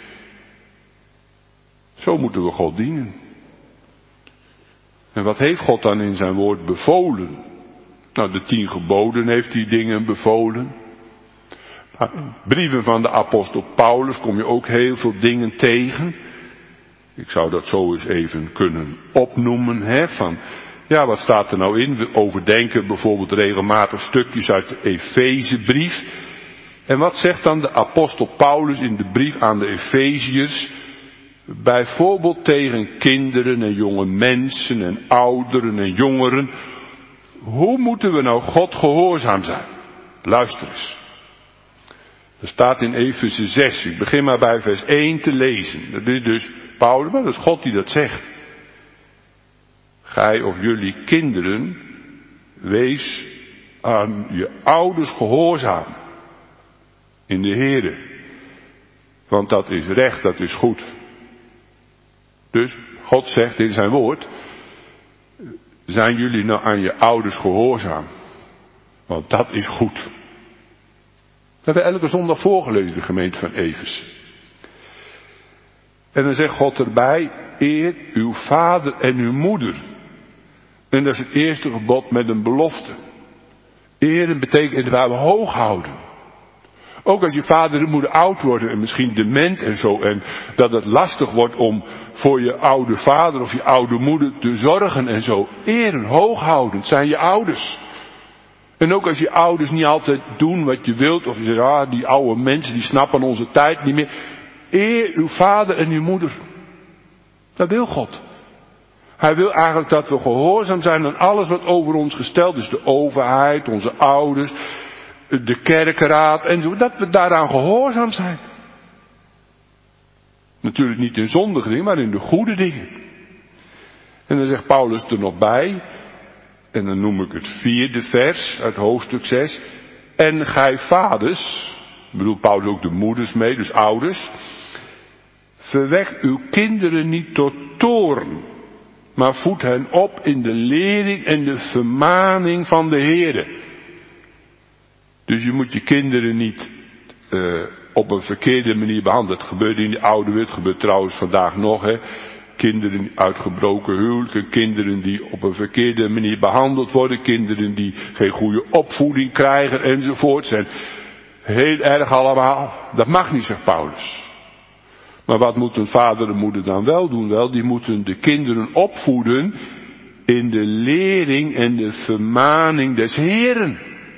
[SPEAKER 1] Zo moeten we God dienen. En wat heeft God dan in zijn woord bevolen? Nou, de tien geboden heeft hij dingen bevolen. Nou, in brieven van de apostel Paulus kom je ook heel veel dingen tegen. Ik zou dat zo eens even kunnen opnoemen, hè, van, ja, wat staat er nou in? We overdenken bijvoorbeeld regelmatig stukjes uit de Efezebrief. En wat zegt dan de apostel Paulus in de brief aan de Efeziërs? Bijvoorbeeld tegen kinderen en jonge mensen en ouderen en jongeren. Hoe moeten we nou God gehoorzaam zijn? Luister eens. Er staat in Efeze zes, ik begin maar bij vers één te lezen. Dat is dus Paulus, maar dat is God die dat zegt. Gij of jullie kinderen, wees aan je ouders gehoorzaam. In de Here. Want dat is recht, dat is goed. Dus God zegt in zijn woord, zijn jullie nou aan je ouders gehoorzaam? Want dat is goed. Dat hebben we elke zondag voorgelezen, de gemeente van Efeze. En dan zegt God erbij, eer uw vader en uw moeder. En dat is het eerste gebod met een belofte. Eren betekent dat we hoog houden. Ook als je vader en moeder oud worden en misschien dement en zo. En dat het lastig wordt om voor je oude vader of je oude moeder te zorgen en zo. Eren, hooghoudend zijn je ouders. En ook als je ouders niet altijd doen wat je wilt. Of je zegt, ah, die oude mensen die snappen onze tijd niet meer. Eer uw vader en uw moeder. Dat wil God. Hij wil eigenlijk dat we gehoorzaam zijn aan alles wat over ons gesteld is. De overheid, onze ouders, de kerkenraad en zo. Dat we daaraan gehoorzaam zijn. Natuurlijk niet in zondige dingen, maar in de goede dingen. En dan zegt Paulus er nog bij. En dan noem ik het vierde vers uit hoofdstuk zes. En gij vaders, bedoelt Paulus ook de moeders mee, dus ouders. Verwekt uw kinderen niet tot toorn, maar voed hen op in de lering en de vermaning van de Heere. Dus je moet je kinderen niet uh, op een verkeerde manier behandelen. Dat gebeurt in de oude wereld, gebeurt trouwens vandaag nog, hè. Kinderen uit gebroken huwelijken, kinderen die op een verkeerde manier behandeld worden, kinderen die geen goede opvoeding krijgen enzovoort. Zijn heel erg allemaal. Dat mag niet, zegt Paulus. Maar wat moet een vader en moeder dan wel doen? Wel, die moeten de kinderen opvoeden in de lering en de vermaning des Heeren.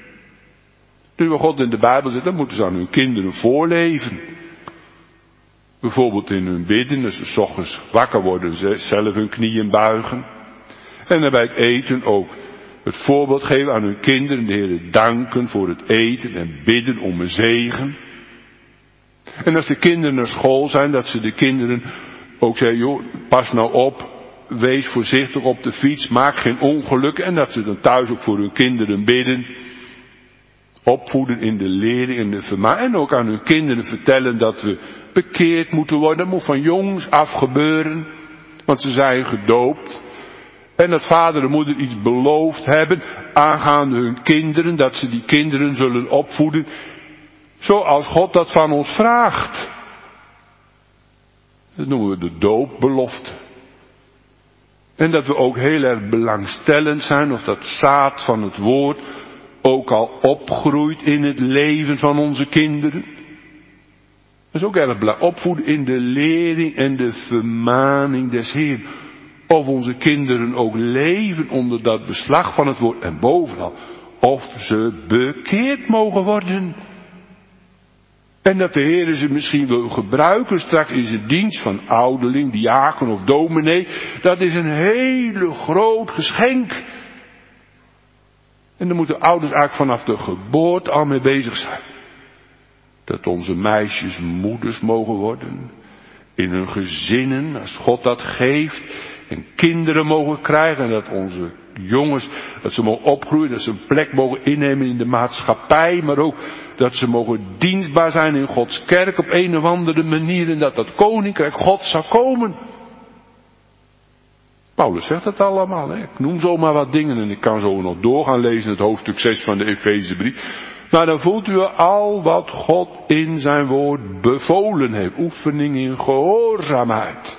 [SPEAKER 1] Nu we God in de Bijbel zit, dan moeten ze aan hun kinderen voorleven. Bijvoorbeeld in hun bidden, als ze 's ochtends wakker worden, ze zelf hun knieën buigen. En dan bij het eten ook het voorbeeld geven aan hun kinderen, de Heer danken voor het eten en bidden om een zegen. En als de kinderen naar school zijn, dat ze de kinderen ook zeggen, joh, pas nou op, wees voorzichtig op de fiets, maak geen ongeluk. En dat ze dan thuis ook voor hun kinderen bidden. Opvoeden in de lering en de vermaning. En ook aan hun kinderen vertellen dat we bekeerd moeten worden. Dat moet van jongs af gebeuren. Want ze zijn gedoopt. En dat vader en moeder iets beloofd hebben aangaande hun kinderen. Dat ze die kinderen zullen opvoeden zoals God dat van ons vraagt. Dat noemen we de doopbelofte. En dat we ook heel erg belangstellend zijn of dat zaad van het woord ook al opgroeit in het leven van onze kinderen. Dat is ook erg belangrijk. Opvoeden in de lering en de vermaning des Heeren. Of onze kinderen ook leven onder dat beslag van het woord. En bovenal, of ze bekeerd mogen worden. En dat de Heer ze misschien wil gebruiken straks in zijn dienst van ouderling, diaken of dominee. Dat is een hele groot geschenk. En daar moeten ouders eigenlijk vanaf de geboorte al mee bezig zijn. Dat onze meisjes moeders mogen worden. In hun gezinnen, als God dat geeft. En kinderen mogen krijgen. En dat onze jongens, dat ze mogen opgroeien. Dat ze een plek mogen innemen in de maatschappij. Maar ook dat ze mogen dienstbaar zijn in Gods kerk op een of andere manier. En dat dat koninkrijk God zou komen. Paulus zegt het allemaal, hè. Ik noem zomaar wat dingen en ik kan zo nog doorgaan lezen het hoofdstuk zes van de Efezebrief. Maar dan voelt u al wat God in zijn woord bevolen heeft. Oefening in gehoorzaamheid.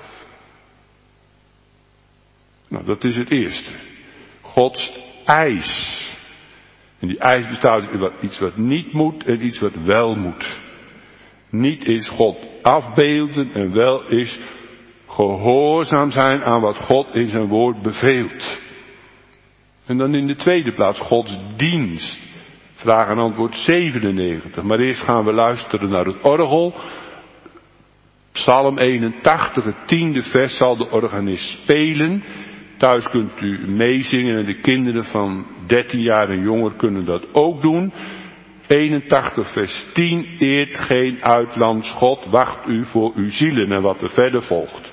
[SPEAKER 1] Nou, dat is het eerste. Gods eis. En die eis bestaat uit iets wat niet moet en iets wat wel moet. Niet is God afbeelden en wel is gehoorzaam zijn aan wat God in zijn woord beveelt. En dan in de tweede plaats Gods dienst. Vraag en antwoord zevenennegentig. Maar eerst gaan we luisteren naar het orgel. Psalm eenentachtig, het tiende vers zal de organist spelen. Thuis kunt u meezingen en de kinderen van dertien jaar en jonger kunnen dat ook doen. eenentachtig vers tien. Eert geen uitlands God, wacht u voor uw zielen. En wat er verder volgt.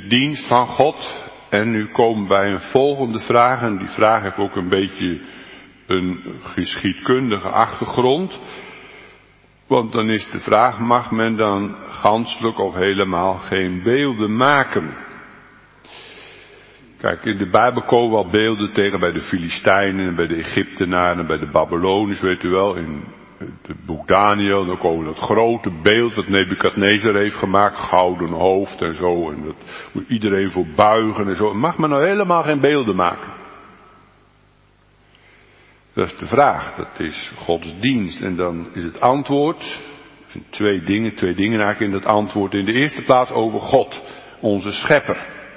[SPEAKER 1] dienst van God. En nu komen we bij een volgende vraag. En die vraag heeft ook een beetje een geschiedkundige achtergrond. Want dan is de vraag, mag men dan ganselijk of helemaal geen beelden maken? Kijk, in de Bijbel komen wel beelden tegen bij de Filistijnen, bij de Egyptenaren, bij de Babyloniërs, weet u wel. In het boek Daniel, dan komen dat grote beeld dat Nebukadnezar heeft gemaakt, gouden hoofd en zo. En dat moet iedereen voor buigen en zo. Mag men nou helemaal geen beelden maken? Dat is de vraag, dat is Gods dienst. En dan is het antwoord, er zijn twee dingen, twee dingen eigenlijk in dat antwoord. In de eerste plaats over God, onze schepper.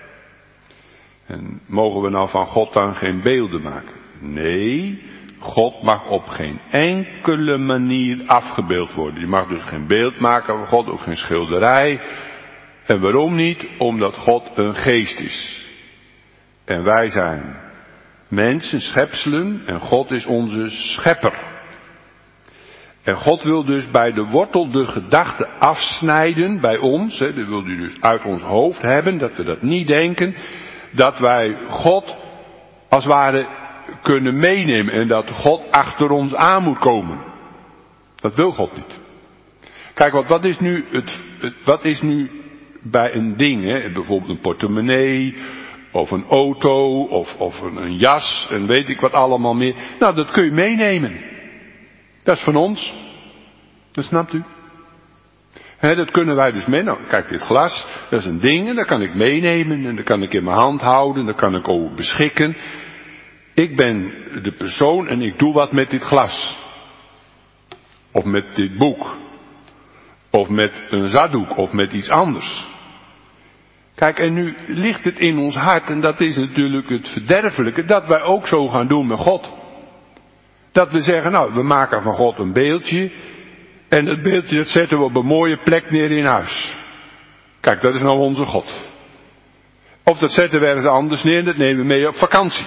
[SPEAKER 1] En mogen we nou van God dan geen beelden maken? Nee, God mag op geen enkele manier afgebeeld worden. Je mag dus geen beeld maken van God, ook geen schilderij. En waarom niet? Omdat God een geest is. En wij zijn mensen, schepselen, en God is onze schepper. En God wil dus bij de wortel de gedachte afsnijden bij ons. Hè, dat wil hij dus uit ons hoofd hebben, dat we dat niet denken. Dat wij God als het ware kunnen meenemen en dat God achter ons aan moet komen. Dat wil God niet. Kijk, want wat is nu, het, het, wat is nu bij een ding, hè? Bijvoorbeeld een portemonnee, of een auto, of, of een, een jas, en weet ik wat allemaal meer. Nou, dat kun je meenemen. Dat is van ons. Dat snapt u. He, dat kunnen wij dus mee. Nou, kijk, dit glas, dat is een ding en dat kan ik meenemen en dat kan ik in mijn hand houden, dat kan ik over beschikken. Ik ben de persoon en ik doe wat met dit glas. Of met dit boek. Of met een zakdoek of met iets anders. Kijk, en nu ligt het in ons hart, en dat is natuurlijk het verderfelijke, dat wij ook zo gaan doen met God. Dat we zeggen, nou, we maken van God een beeldje. En dat beeldje dat zetten we op een mooie plek neer in huis. Kijk, dat is nou onze God. Of dat zetten we ergens anders neer en dat nemen we mee op vakantie.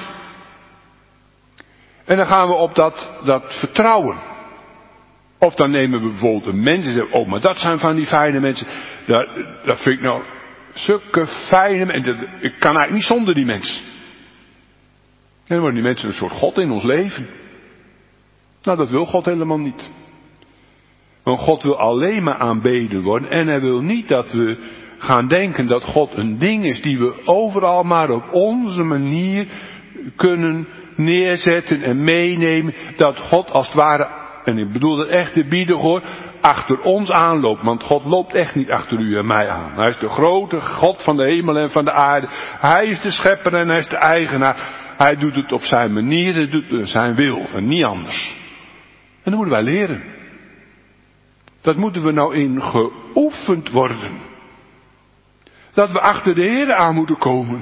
[SPEAKER 1] En dan gaan we op dat, dat vertrouwen. Of dan nemen we bijvoorbeeld een mens en zeggen, oh, maar dat zijn van die fijne mensen. Dat, dat vind ik nou zulke fijne mensen. Ik kan eigenlijk niet zonder die mensen. En dan worden die mensen een soort God in ons leven. Nou, dat wil God helemaal niet. Want God wil alleen maar aanbeden worden. En hij wil niet dat we gaan denken dat God een ding is die we overal maar op onze manier kunnen neerzetten en meenemen. Dat God als het ware, en ik bedoel dat echt te bieden hoor, achter ons aanloopt. Want God loopt echt niet achter u en mij aan. Hij is de grote God van de hemel en van de aarde. Hij is de schepper en hij is de eigenaar. Hij doet het op zijn manier, hij doet het zijn wil en niet anders. En dat moeten wij leren. Dat moeten we nou in geoefend worden. Dat we achter de Heer aan moeten komen.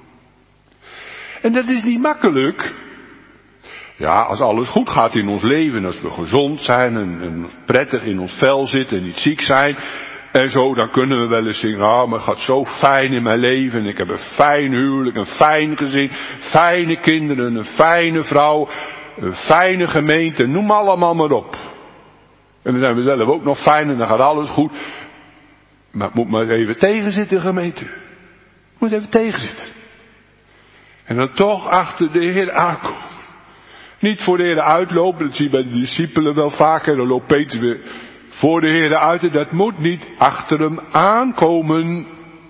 [SPEAKER 1] En dat is niet makkelijk. Ja, als alles goed gaat in ons leven, als we gezond zijn en, en prettig in ons vel zitten en niet ziek zijn en zo, dan kunnen we wel eens zeggen, nou, maar het gaat zo fijn in mijn leven en ik heb een fijn huwelijk, een fijn gezin, fijne kinderen, een fijne vrouw, een fijne gemeente, noem allemaal maar op. En dan zijn we zelf ook nog fijn en dan gaat alles goed. Maar het moet maar even tegenzitten, gemeente. Het moet even tegenzitten. En dan toch achter de Heer aankomen. Niet voor de Heer uitlopen, dat zie je bij de discipelen wel vaker. Dan loopt Peter weer voor de Heer uit. Dat moet niet, achter hem aankomen.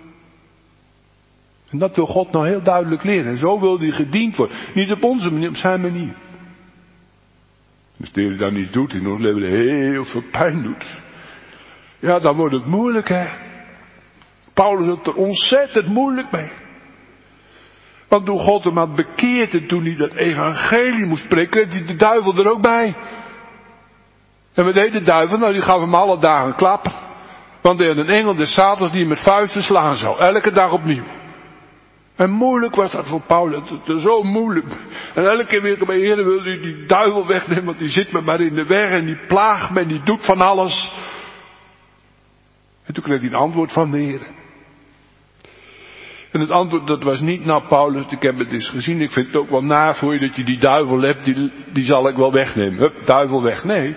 [SPEAKER 1] En dat wil God nou heel duidelijk leren. En zo wil hij gediend worden. Niet op onze manier, op zijn manier. Als de Heer dat niet doet, in ons leven heel veel pijn doet. Ja, dan wordt het moeilijk, hè. Paulus had er ontzettend moeilijk mee. Want toen God hem had bekeerd en toen hij dat evangelie moest spreken, had hij de duivel er ook bij. En wat deed de duivel? Nou, die gaf hem alle dagen een klap. Want hij had een engel des Satans die hem met vuisten slaan zou. Elke dag opnieuw. En moeilijk was dat voor Paulus. Het was zo moeilijk. En elke keer weer bij Heer wil hij die duivel wegnemen. Want die zit me maar in de weg. En die plaagt me. En die doet van alles. En toen kreeg hij een antwoord van de Heer. En het antwoord dat was niet, nou Paulus, ik heb het eens gezien. Ik vind het ook wel naar voor je dat je die duivel hebt. Die, die zal ik wel wegnemen. Hup, duivel weg. Nee.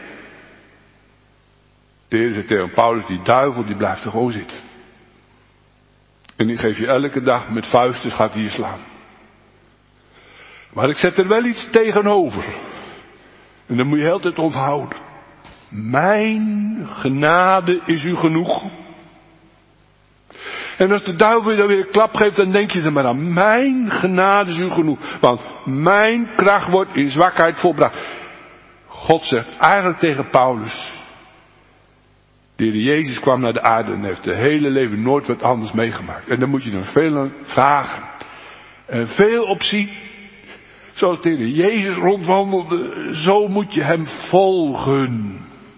[SPEAKER 1] De Heer zegt tegen Paulus, die duivel die blijft er gewoon zitten. En die geef je elke dag met vuisten, gaat hij je slaan. Maar ik zet er wel iets tegenover. En dat moet je altijd onthouden. Mijn genade is u genoeg. En als de duivel je dan weer een klap geeft, dan denk je er maar aan. Mijn genade is u genoeg. Want mijn kracht wordt in zwakheid volbracht. God zegt eigenlijk tegen Paulus. De Heer Jezus kwam naar de aarde en heeft de hele leven nooit wat anders meegemaakt. En dan moet je nog veel aan vragen. En veel op zien. Zoals de Heer Jezus rondwandelde, zo moet je hem volgen.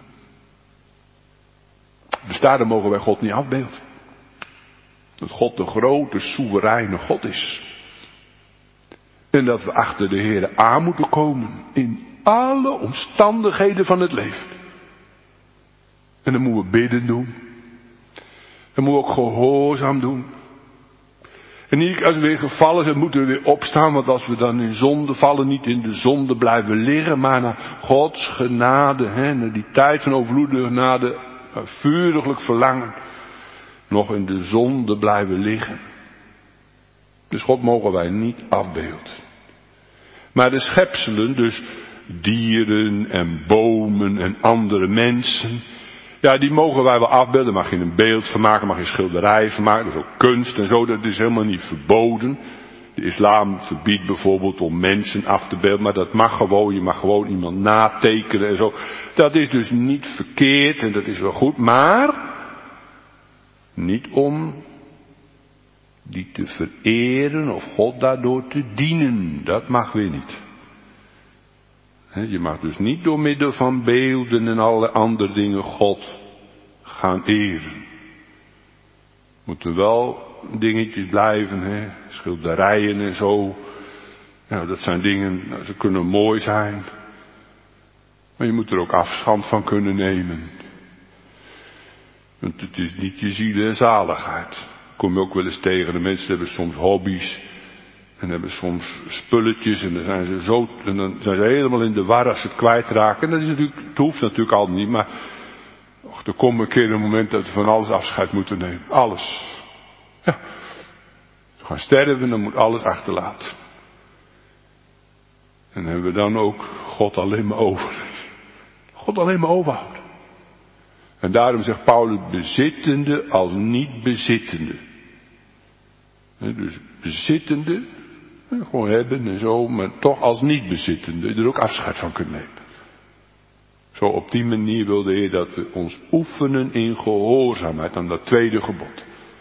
[SPEAKER 1] Dus daarom mogen wij God niet afbeelden. Dat God de grote, soevereine God is. En dat we achter de Heer aan moeten komen in alle omstandigheden van het leven. En dan moeten we bidden doen. Dan moeten we ook gehoorzaam doen. En niet als we weer gevallen zijn, moeten we weer opstaan. Want als we dan in zonde vallen, niet in de zonde blijven liggen. Maar naar Gods genade, hè, naar die tijd van overvloedige genade, vuriglijk verlangen. Nog in de zonde blijven liggen. Dus God mogen wij niet afbeelden. Maar de schepselen, dus dieren en bomen en andere mensen, ja, die mogen wij wel afbeelden. Mag je een beeld van maken, mag je schilderijen van maken. Dat is ook kunst en zo, dat is helemaal niet verboden. De islam verbiedt bijvoorbeeld om mensen af te beelden, maar dat mag gewoon. Je mag gewoon iemand natekenen en zo. Dat is dus niet verkeerd en dat is wel goed, maar niet om die te vereren of God daardoor te dienen. Dat mag weer niet. Je mag dus niet door middel van beelden en alle andere dingen God gaan eren. Moeten wel dingetjes blijven, hè? Schilderijen en zo. Ja, dat zijn dingen, nou, ze kunnen mooi zijn. Maar je moet er ook afstand van kunnen nemen. Want het is niet je ziel en zaligheid. Kom je ook wel eens tegen. De mensen hebben soms hobby's. En hebben soms spulletjes. En dan zijn ze zo. En dan zijn ze helemaal in de war als ze het kwijtraken. En dat is natuurlijk. Het hoeft natuurlijk altijd niet. Maar. Och, er komt een keer een moment dat we van alles afscheid moeten nemen. Alles. Ja. We gaan sterven. Dan moet alles achterlaten. En hebben we dan ook God alleen maar over. God alleen maar overhouden. En daarom zegt Paulus bezittende als niet bezittende. Dus bezittende, gewoon hebben en zo, maar toch als niet bezittende, er ook afscheid van kunt nemen. Zo op die manier wil de Heer dat we ons oefenen in gehoorzaamheid aan dat tweede gebod.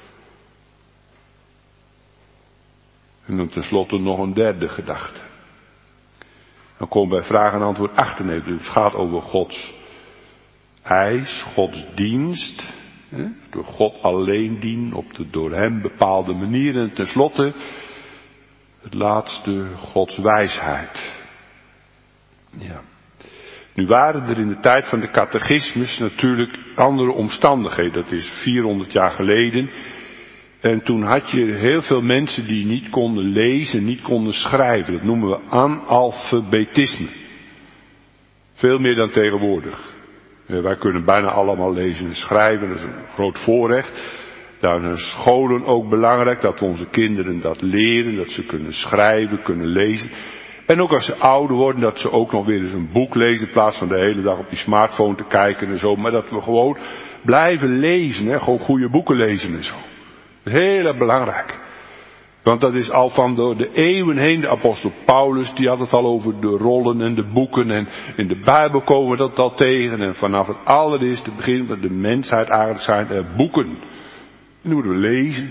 [SPEAKER 1] En dan tenslotte nog een derde gedachte. Dan komen wij vraag en antwoord achternemen. Dus het gaat over Gods eis, Gods dienst. Hè, door God alleen dienen op de door hem bepaalde manier. En tenslotte het laatste, Gods wijsheid. Ja. Nu waren er in de tijd van de catechismus natuurlijk andere omstandigheden. Dat is vierhonderd jaar geleden. En toen had je heel veel mensen die niet konden lezen, niet konden schrijven. Dat noemen we analfabetisme. Veel meer dan tegenwoordig. Wij kunnen bijna allemaal lezen en schrijven, dat is een groot voorrecht. Daar zijn scholen ook belangrijk, dat we onze kinderen dat leren, dat ze kunnen schrijven, kunnen lezen. En ook als ze ouder worden, dat ze ook nog weer eens een boek lezen, in plaats van de hele dag op die smartphone te kijken en zo. Maar dat we gewoon blijven lezen, hè? Gewoon goede boeken lezen en zo. Dat is heel erg belangrijk. Want dat is al van door de eeuwen heen, de apostel Paulus, die had het al over de rollen en de boeken. En in de Bijbel komen we dat al tegen. En vanaf het allereerste begin van de mensheid eigenlijk zijn er boeken. En die moeten we lezen.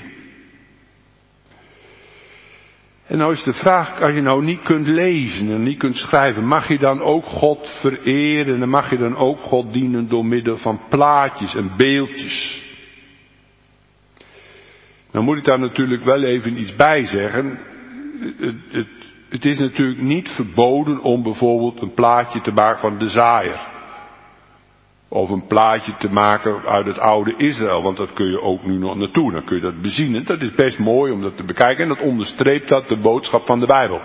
[SPEAKER 1] En nou is de vraag, als je nou niet kunt lezen en niet kunt schrijven, mag je dan ook God vereren en mag je dan ook God dienen door middel van plaatjes en beeldjes? Nou moet ik daar natuurlijk wel even iets bij zeggen. Het, het, het is natuurlijk niet verboden om bijvoorbeeld een plaatje te maken van de zaaier. Of een plaatje te maken uit het oude Israël, want dat kun je ook nu nog naartoe. Dan kun je dat bezien. Dat is best mooi om dat te bekijken en dat onderstreept dat de boodschap van de Bijbel.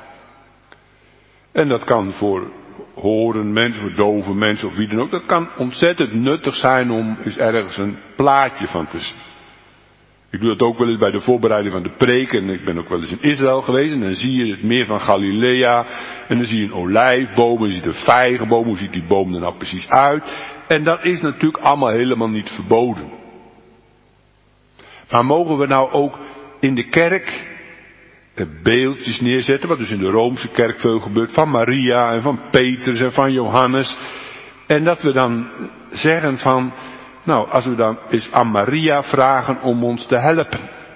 [SPEAKER 1] En dat kan voor horen mensen, voor dove mensen of wie dan ook. Dat kan ontzettend nuttig zijn om eens ergens een plaatje van te zien. Ik doe dat ook wel eens bij de voorbereiding van de preek. En ik ben ook wel eens in Israël geweest. En dan zie je het meer van Galilea. En dan zie je een olijfboom. En je ziet een vijgenboom. Hoe ziet die boom er nou precies uit? En dat is natuurlijk allemaal helemaal niet verboden. Maar mogen we nou ook in de kerk beeldjes neerzetten, wat dus in de Roomse kerk veel gebeurt, van Maria en van Petrus en van Johannes. En dat we dan zeggen van, nou, als we dan eens aan Maria vragen om ons te helpen.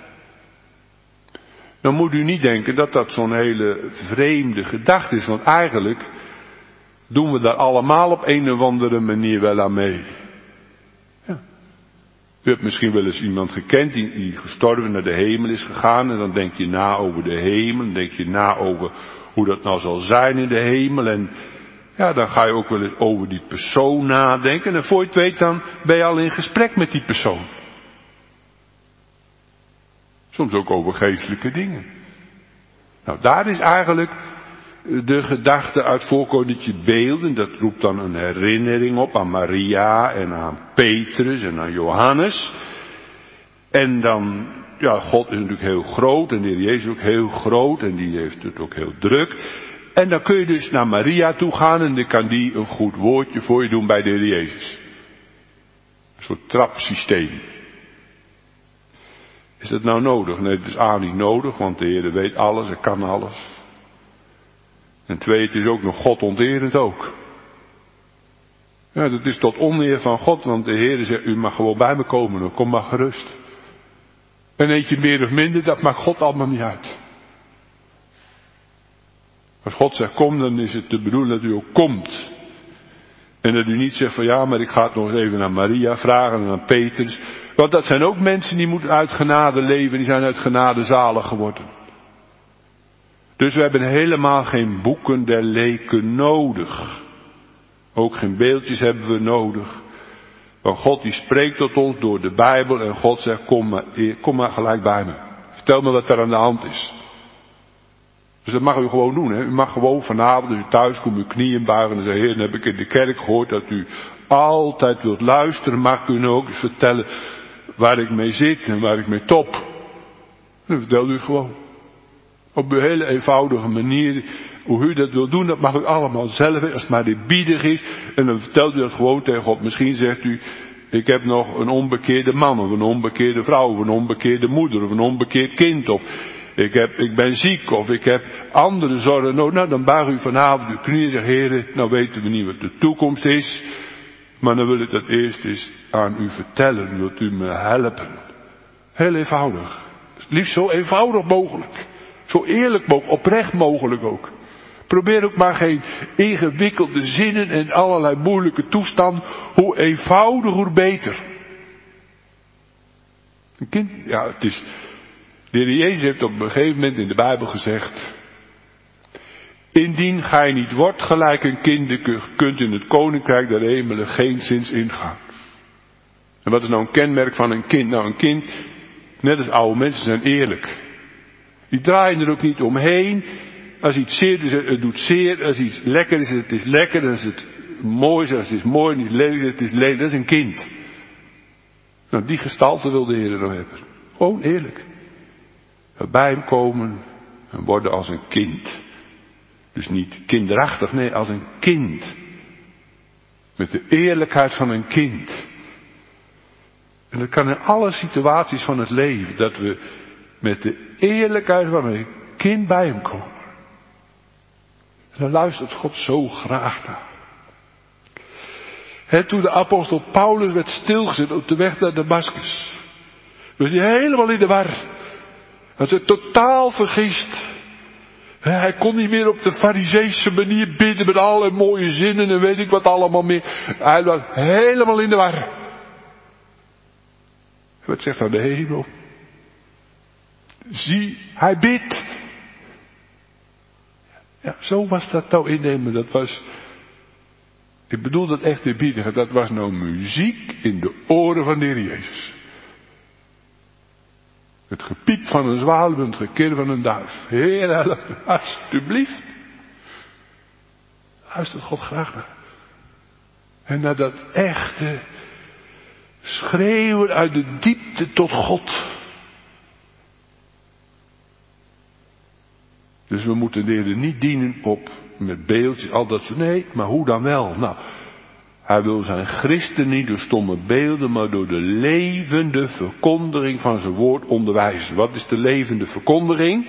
[SPEAKER 1] Dan moet u niet denken dat dat zo'n hele vreemde gedachte is, want eigenlijk doen we daar allemaal op een of andere manier wel aan mee. Ja. U hebt misschien wel eens iemand gekend die, die gestorven naar de hemel is gegaan. En dan denk je na over de hemel. Dan denk je na over hoe dat nou zal zijn in de hemel. En ja, dan ga je ook wel eens over die persoon nadenken. En voor je het weet dan ben je al in gesprek met die persoon. Soms ook over geestelijke dingen. Nou, daar is eigenlijk de gedachte uit voorkomen dat je beelden, dat roept dan een herinnering op aan Maria en aan Petrus en aan Johannes. En dan, ja, God is natuurlijk heel groot en de Heer Jezus is ook heel groot en die heeft het ook heel druk. En dan kun je dus naar Maria toe gaan en dan kan die een goed woordje voor je doen bij de Heer Jezus. Een soort trapsysteem. Is dat nou nodig? Nee, het is A niet nodig, want de Heer weet alles, hij kan alles. En twee, het is ook nog God onterend ook. Ja, dat is tot oneer van God, want de Heer zegt, u mag gewoon bij me komen, dan kom maar gerust. En eet je meer of minder, dat maakt God allemaal niet uit. Als God zegt kom, dan is het de bedoeling dat u ook komt. En dat u niet zegt van ja, maar ik ga het nog eens even aan Maria vragen en aan Petrus. Want dat zijn ook mensen die moeten uit genade leven, die zijn uit genade zalig geworden. Dus we hebben helemaal geen boeken der leken nodig. Ook geen beeldjes hebben we nodig. Want God die spreekt tot ons door de Bijbel en God zegt kom maar, kom maar gelijk bij me. Vertel me wat er aan de hand is. Dus dat mag u gewoon doen. Hè? U mag gewoon vanavond als u thuis komt uw knieën buigen en zeggen Heer, dan heb ik in de kerk gehoord dat u altijd wilt luisteren. Mag u nu ook eens vertellen waar ik mee zit en waar ik mee top. Dan vertelt u het gewoon. Op een hele eenvoudige manier. Hoe u dat wil doen, dat mag u allemaal zelf. Als het maar eerbiedig is. En dan vertelt u dat gewoon tegen God. Misschien zegt u, ik heb nog een onbekeerde man. Of een onbekeerde vrouw. Of een onbekeerde moeder. Of een onbekeerd kind. Of ik, heb, ik ben ziek. Of ik heb andere zorgen. Nou, nou dan buig u vanavond uw knieën en zegt, Heer, nou weten we niet wat de toekomst is. Maar dan wil ik dat eerst eens aan u vertellen. Wilt u me helpen? Heel eenvoudig. Het liefst zo eenvoudig mogelijk. Zo eerlijk mogelijk, oprecht mogelijk ook. Probeer ook maar geen ingewikkelde zinnen en allerlei moeilijke toestanden. Hoe eenvoudiger, hoe beter. Een kind, ja, het is. De Heer Jezus heeft op een gegeven moment in de Bijbel gezegd. Indien gij niet wordt gelijk een kind, kunt in het koninkrijk der hemelen geenszins ingaan. En wat is nou een kenmerk van een kind? Nou, een kind, net als oude mensen, zijn eerlijk. Die draaien er ook niet omheen. Als iets zeer is, het doet zeer. Als iets lekker is, het is lekker. Als het mooi is, als het is mooi. Niet lelijk is, het is lelijk. Dat is een kind. Nou, die gestalte wil de Heer nou hebben. Gewoon eerlijk. Bij hem komen en worden als een kind. Dus niet kinderachtig, nee, als een kind. Met de eerlijkheid van een kind. En dat kan in alle situaties van het leven. Dat we met de eerlijkheid van een kind bij hem komen. En dan luistert God zo graag naar. He, toen de apostel Paulus werd stilgezet op de weg naar Damascus. Was hij helemaal in de war. Hij was totaal vergist. He, hij kon niet meer op de fariseese manier bidden met alle mooie zinnen en weet ik wat allemaal meer. Hij was helemaal in de war. Wat zegt dan de hemel? Zie, hij bidt. Ja, zo was dat nou innemen. Dat was, ik bedoel dat echt eerbiedig. Dat was nou muziek in de oren van de Heer Jezus. Het gepiep van een zwaluw en het gekir van een duif. Heer, alsjeblieft. Luistert God graag naar. En naar dat echte schreeuwen uit de diepte tot God. Dus we moeten de Heer niet dienen op met beeldjes, al dat soort. Nee, maar hoe dan wel? Nou, hij wil zijn christen niet door stomme beelden, maar door de levende verkondiging van zijn woord onderwijzen. Wat is de levende verkondiging?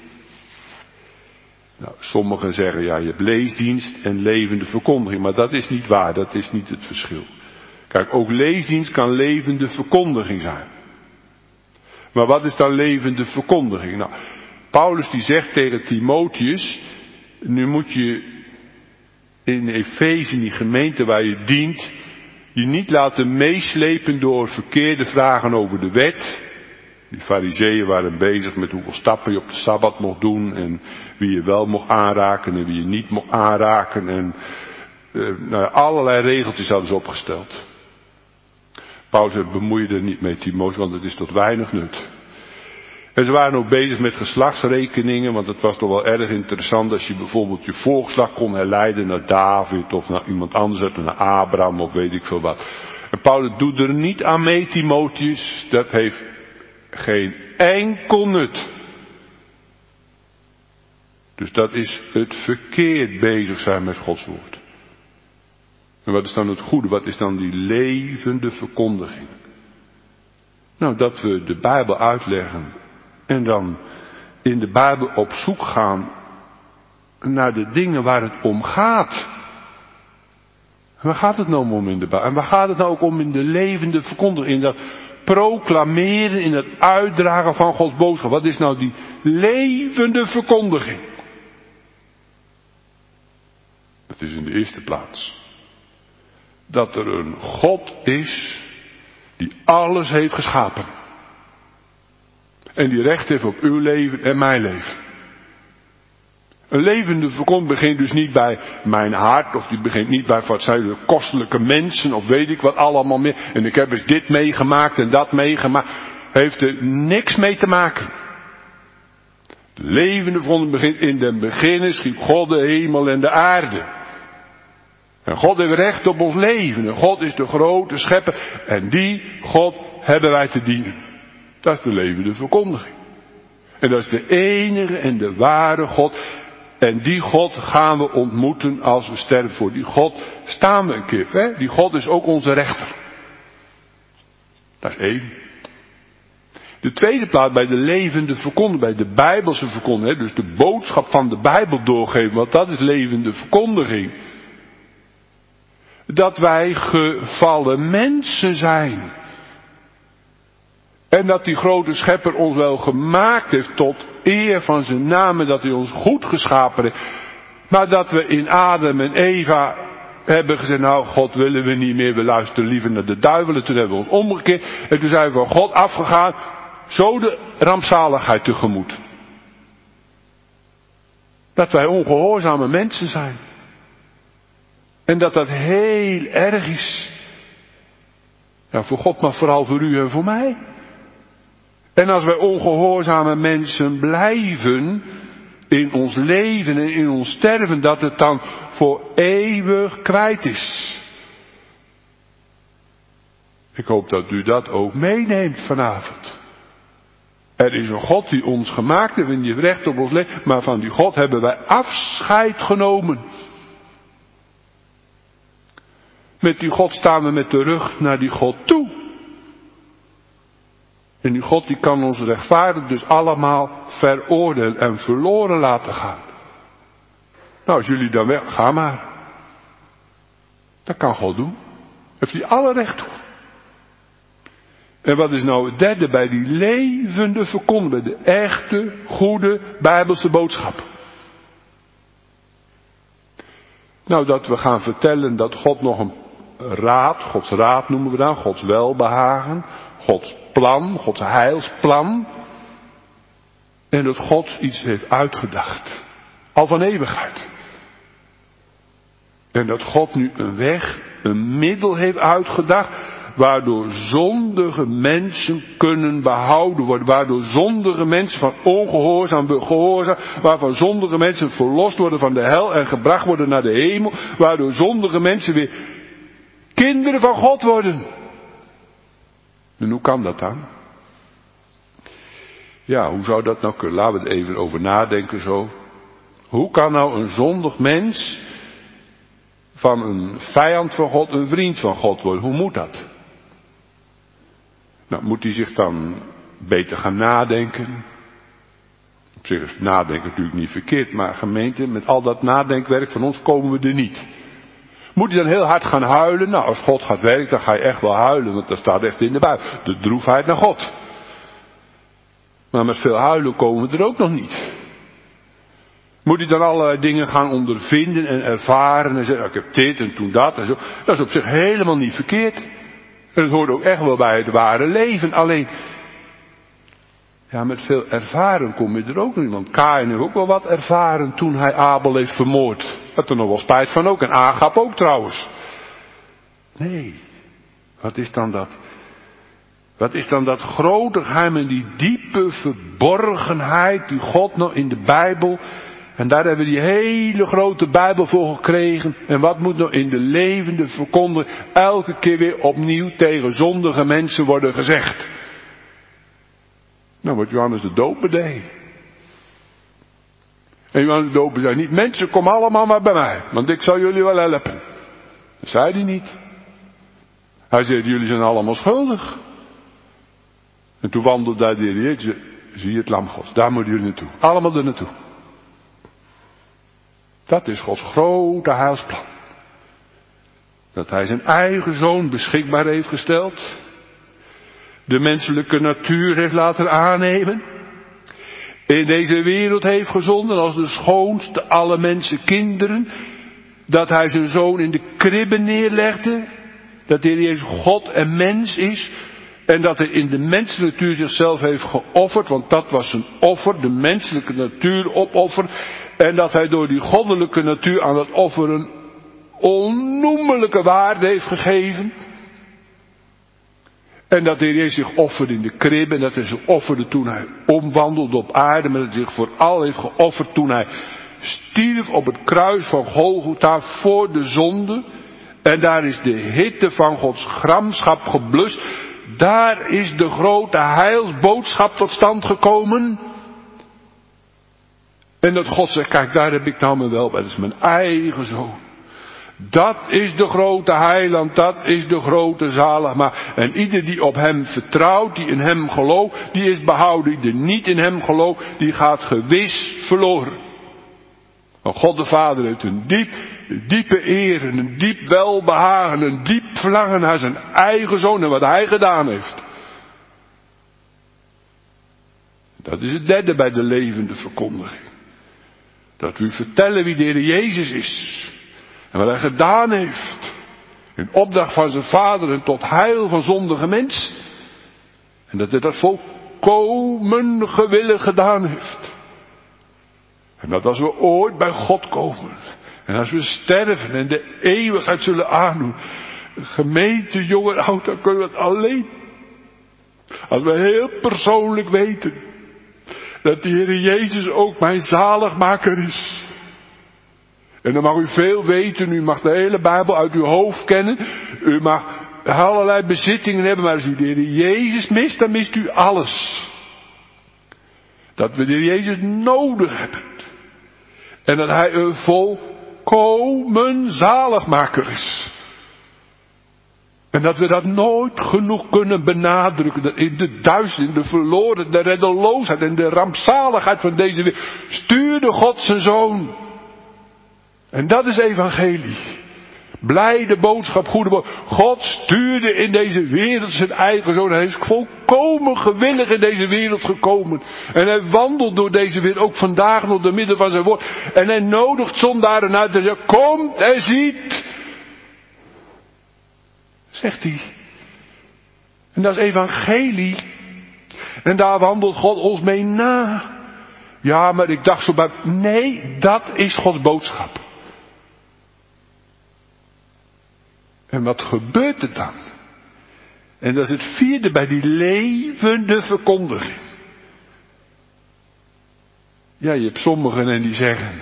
[SPEAKER 1] Nou, sommigen zeggen, ja, je hebt leesdienst en levende verkondiging, maar dat is niet waar, dat is niet het verschil. Kijk, ook leesdienst kan levende verkondiging zijn. Maar wat is dan levende verkondiging? Nou, Paulus die zegt tegen Timotheus, nu moet je in Efeze, in die gemeente waar je dient, je niet laten meeslepen door verkeerde vragen over de wet. Die farizeeën waren bezig met hoeveel stappen je op de Sabbat mocht doen en wie je wel mocht aanraken en wie je niet mocht aanraken en uh, nou, allerlei regeltjes hadden ze opgesteld. Paulus zei, bemoei je er niet mee, Timotheus, want het is tot weinig nut. En ze waren ook bezig met geslachtsrekeningen, want het was toch wel erg interessant als je bijvoorbeeld je voorgeslacht kon herleiden naar David of naar iemand anders, naar Abraham of weet ik veel wat. En Paulus doet er niet aan mee, Timotheus, dat heeft geen enkel nut. Dus dat is het verkeerd bezig zijn met Gods woord. En wat is dan het goede? Wat is dan die levende verkondiging? Nou, dat we de Bijbel uitleggen en dan in de Bijbel op zoek gaan naar de dingen waar het om gaat. En waar gaat het nou om in de Bijbel? En waar gaat het nou ook om in de levende verkondiging? In dat proclameren, in het uitdragen van Gods boodschap. Wat is nou die levende verkondiging? Het is in de eerste plaats dat er een God is die alles heeft geschapen. En die recht heeft op uw leven en mijn leven. Een levende verkondiging begint dus niet bij mijn hart, of die begint niet bij wat zijn de kostelijke mensen, of weet ik wat allemaal meer. En ik heb eens dit meegemaakt en dat meegemaakt. Heeft er niks mee te maken. De levende verkondiging begint in den beginnen schiep God de hemel en de aarde. En God heeft recht op ons leven. En God is de grote schepper. En die God hebben wij te dienen. Dat is de levende verkondiging. En dat is de enige en de ware God. En die God gaan we ontmoeten als we sterven. Voor die God staan we een keer. Hè? Die God is ook onze rechter. Dat is één. De tweede plaats bij de levende verkondiging, bij de Bijbelse verkondiging. Dus de boodschap van de Bijbel doorgeven. Want dat is levende verkondiging. Dat wij gevallen mensen zijn. En dat die grote schepper ons wel gemaakt heeft tot eer van zijn naam. En dat hij ons goed geschapen heeft. Maar dat we in Adam en Eva hebben gezegd, nou God willen we niet meer. We luisteren liever naar de duivelen. Toen hebben we ons omgekeerd. En toen zijn we van God afgegaan. Zo de rampzaligheid tegemoet. Dat wij ongehoorzame mensen zijn. En dat dat heel erg is. Ja, voor God, maar vooral voor u en voor mij. En als wij ongehoorzame mensen blijven in ons leven en in ons sterven, dat het dan voor eeuwig kwijt is. Ik hoop dat u dat ook meeneemt vanavond. Er is een God die ons gemaakt heeft en die heeft recht op ons leven, maar van die God hebben wij afscheid genomen. Met die God staan we met de rug naar die God toe. En die God die kan ons rechtvaardig dus allemaal veroordelen en verloren laten gaan. Nou, als jullie dan wel, ga maar. Dat kan God doen. Heeft hij alle recht toe. En wat is nou het derde bij die levende verkondiging, bij de echte, goede, Bijbelse boodschap? Nou, dat we gaan vertellen dat God nog een raad, Gods raad noemen we dan, Gods welbehagen, Gods plan, Gods heilsplan. En dat God iets heeft uitgedacht. Al van eeuwigheid. En dat God nu een weg, een middel heeft uitgedacht, waardoor zondige mensen kunnen behouden worden. Waardoor zondige mensen van ongehoorzaam gehoorzaam, waarvan zondige mensen verlost worden van de hel en gebracht worden naar de hemel. Waardoor zondige mensen weer kinderen van God worden. En hoe kan dat dan? Ja, hoe zou dat nou kunnen? Laten we er even over nadenken zo. Hoe kan nou een zondig mens van een vijand van God een vriend van God worden? Hoe moet dat? Nou, moet hij zich dan beter gaan nadenken? Op zich is nadenken natuurlijk niet verkeerd, maar gemeente, met al dat nadenkwerk van ons komen we er niet. Moet hij dan heel hard gaan huilen? Nou, als God gaat werken, dan ga je echt wel huilen, want dat staat echt in de Bijbel. De droefheid naar God. Maar met veel huilen komen we er ook nog niet. Moet hij dan allerlei dingen gaan ondervinden en ervaren en zeggen, ik heb dit en toen dat en zo. Dat is op zich helemaal niet verkeerd. En het hoort ook echt wel bij het ware leven. Alleen, ja, met veel ervaren kom je er ook niet. Want Kaïn heeft ook wel wat ervaren toen hij Abel heeft vermoord. Had er nog wel spijt van ook. En Agab ook trouwens. Nee. Wat is dan dat? Wat is dan dat grote geheim en die diepe verborgenheid die God nog in de Bijbel. En daar hebben we die hele grote Bijbel voor gekregen. En wat moet nou in de levende verkondiging elke keer weer opnieuw tegen zondige mensen worden gezegd? Nou, wat Johannes de Doper deed. En Johannes de Doper zei niet, mensen kom allemaal maar bij mij, want ik zal jullie wel helpen. Dat zei hij niet. Hij zei, jullie zijn allemaal schuldig. En toen wandelde daar de Heer Jezus, zie je het lam Gods, daar moeten jullie naartoe. Allemaal er naartoe. Dat is Gods grote heilsplan. Dat hij zijn eigen zoon beschikbaar heeft gesteld. De menselijke natuur heeft laten aannemen. In deze wereld heeft gezonden als de schoonste alle mensen kinderen. Dat hij zijn zoon in de kribbe neerlegde. Dat de Heer Jezus God en mens is. En dat hij in de menselijke natuur zichzelf heeft geofferd. Want dat was zijn offer, de menselijke natuur opoffer. En dat hij door die goddelijke natuur aan het offer een onnoemelijke waarde heeft gegeven. En dat de Heer Jezus zich offerde in de kribbe. En dat hij zich offerde toen hij omwandelde op aarde. Maar dat hij zich vooral heeft geofferd toen hij stierf op het kruis van Golgotha voor de zonde. En daar is de hitte van Gods gramschap geblust. Daar is de grote heilsboodschap tot stand gekomen. En dat God zegt, kijk, daar heb ik nou mijn wel bij. Dat is mijn eigen zoon. Dat is de grote heiland, dat is de grote zaligmaker. En ieder die op hem vertrouwt, die in hem gelooft, die is behouden. Die niet in hem gelooft, die gaat gewis verloren. Want God de Vader heeft een diep, diepe eer, een diep welbehagen, een diep verlangen naar zijn eigen zoon en wat hij gedaan heeft. Dat is het derde bij de levende verkondiging. Dat we vertellen wie de Heer Jezus is. En wat hij gedaan heeft. In opdracht van zijn Vader en tot heil van zondige mensen. En dat hij dat volkomen gewillig gedaan heeft. En dat als we ooit bij God komen. En als we sterven en de eeuwigheid zullen aandoen. Gemeente, jong en oud, dan kunnen we het alleen. Als we heel persoonlijk weten. Dat de Heer Jezus ook mijn zaligmaker is. En dan mag u veel weten, u mag de hele Bijbel uit uw hoofd kennen. U mag allerlei bezittingen hebben, maar als u de Heer Jezus mist, dan mist u alles. Dat we de Heer Jezus nodig hebben. En dat Hij een volkomen zaligmaker is. En dat we dat nooit genoeg kunnen benadrukken. Dat in de duisternis, in de verloren, de reddeloosheid en de rampzaligheid van deze wereld stuurde God zijn zoon. En dat is evangelie. Blijde boodschap, goede boodschap. God stuurde in deze wereld zijn eigen zoon. Hij is volkomen gewillig in deze wereld gekomen. En hij wandelt door deze wereld, ook vandaag nog door middel van zijn woord. En hij nodigt zondaren uit en zegt, komt en ziet. Zegt hij. En dat is evangelie. En daar wandelt God ons mee na. Ja, maar ik dacht zo bij... Nee, dat is Gods boodschap. En wat gebeurt er dan? En dat is het vierde bij die levende verkondiging. Ja, je hebt sommigen en die zeggen...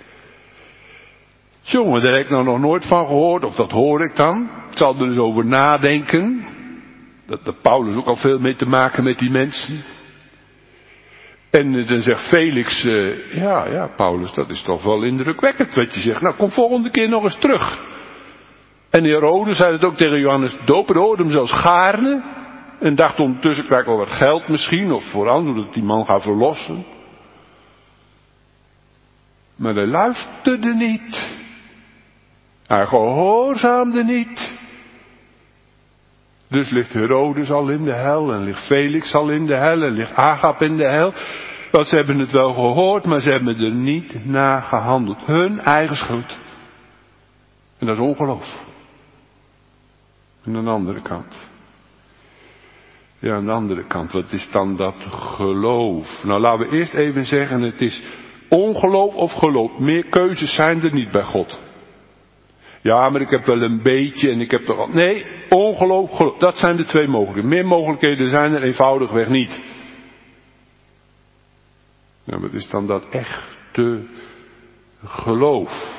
[SPEAKER 1] Jongen, daar heb ik nou nog nooit van gehoord, of dat hoor ik dan. Ik zal er dus over nadenken. Dat had Paulus ook al veel mee te maken met die mensen. En uh, dan zegt Felix, uh, ja, ja, Paulus, dat is toch wel indrukwekkend wat je zegt. Nou, kom volgende keer nog eens terug. En Herodes zei het ook tegen Johannes de Doper, hoorde hem zelfs gaarne. En dacht ondertussen, krijg ik wel wat geld misschien, of vooral, zodat ik die man ga verlossen. Maar hij luisterde niet. Hij gehoorzaamde niet. Dus ligt Herodes al in de hel, en ligt Felix al in de hel, en ligt Agap in de hel. Want ze hebben het wel gehoord, maar ze hebben er niet naar gehandeld. Hun eigen schuld. En dat is ongeloof. En aan de andere kant. Ja, aan de andere kant, wat is dan dat geloof? Nou, laten we eerst even zeggen, het is ongeloof of geloof. Meer keuzes zijn er niet bij God. Ja, maar ik heb wel een beetje en ik heb toch al... Nee, ongeloof, geloof. Dat zijn de twee mogelijkheden. Meer mogelijkheden zijn er eenvoudigweg niet. Nou, wat is dan dat echte geloof?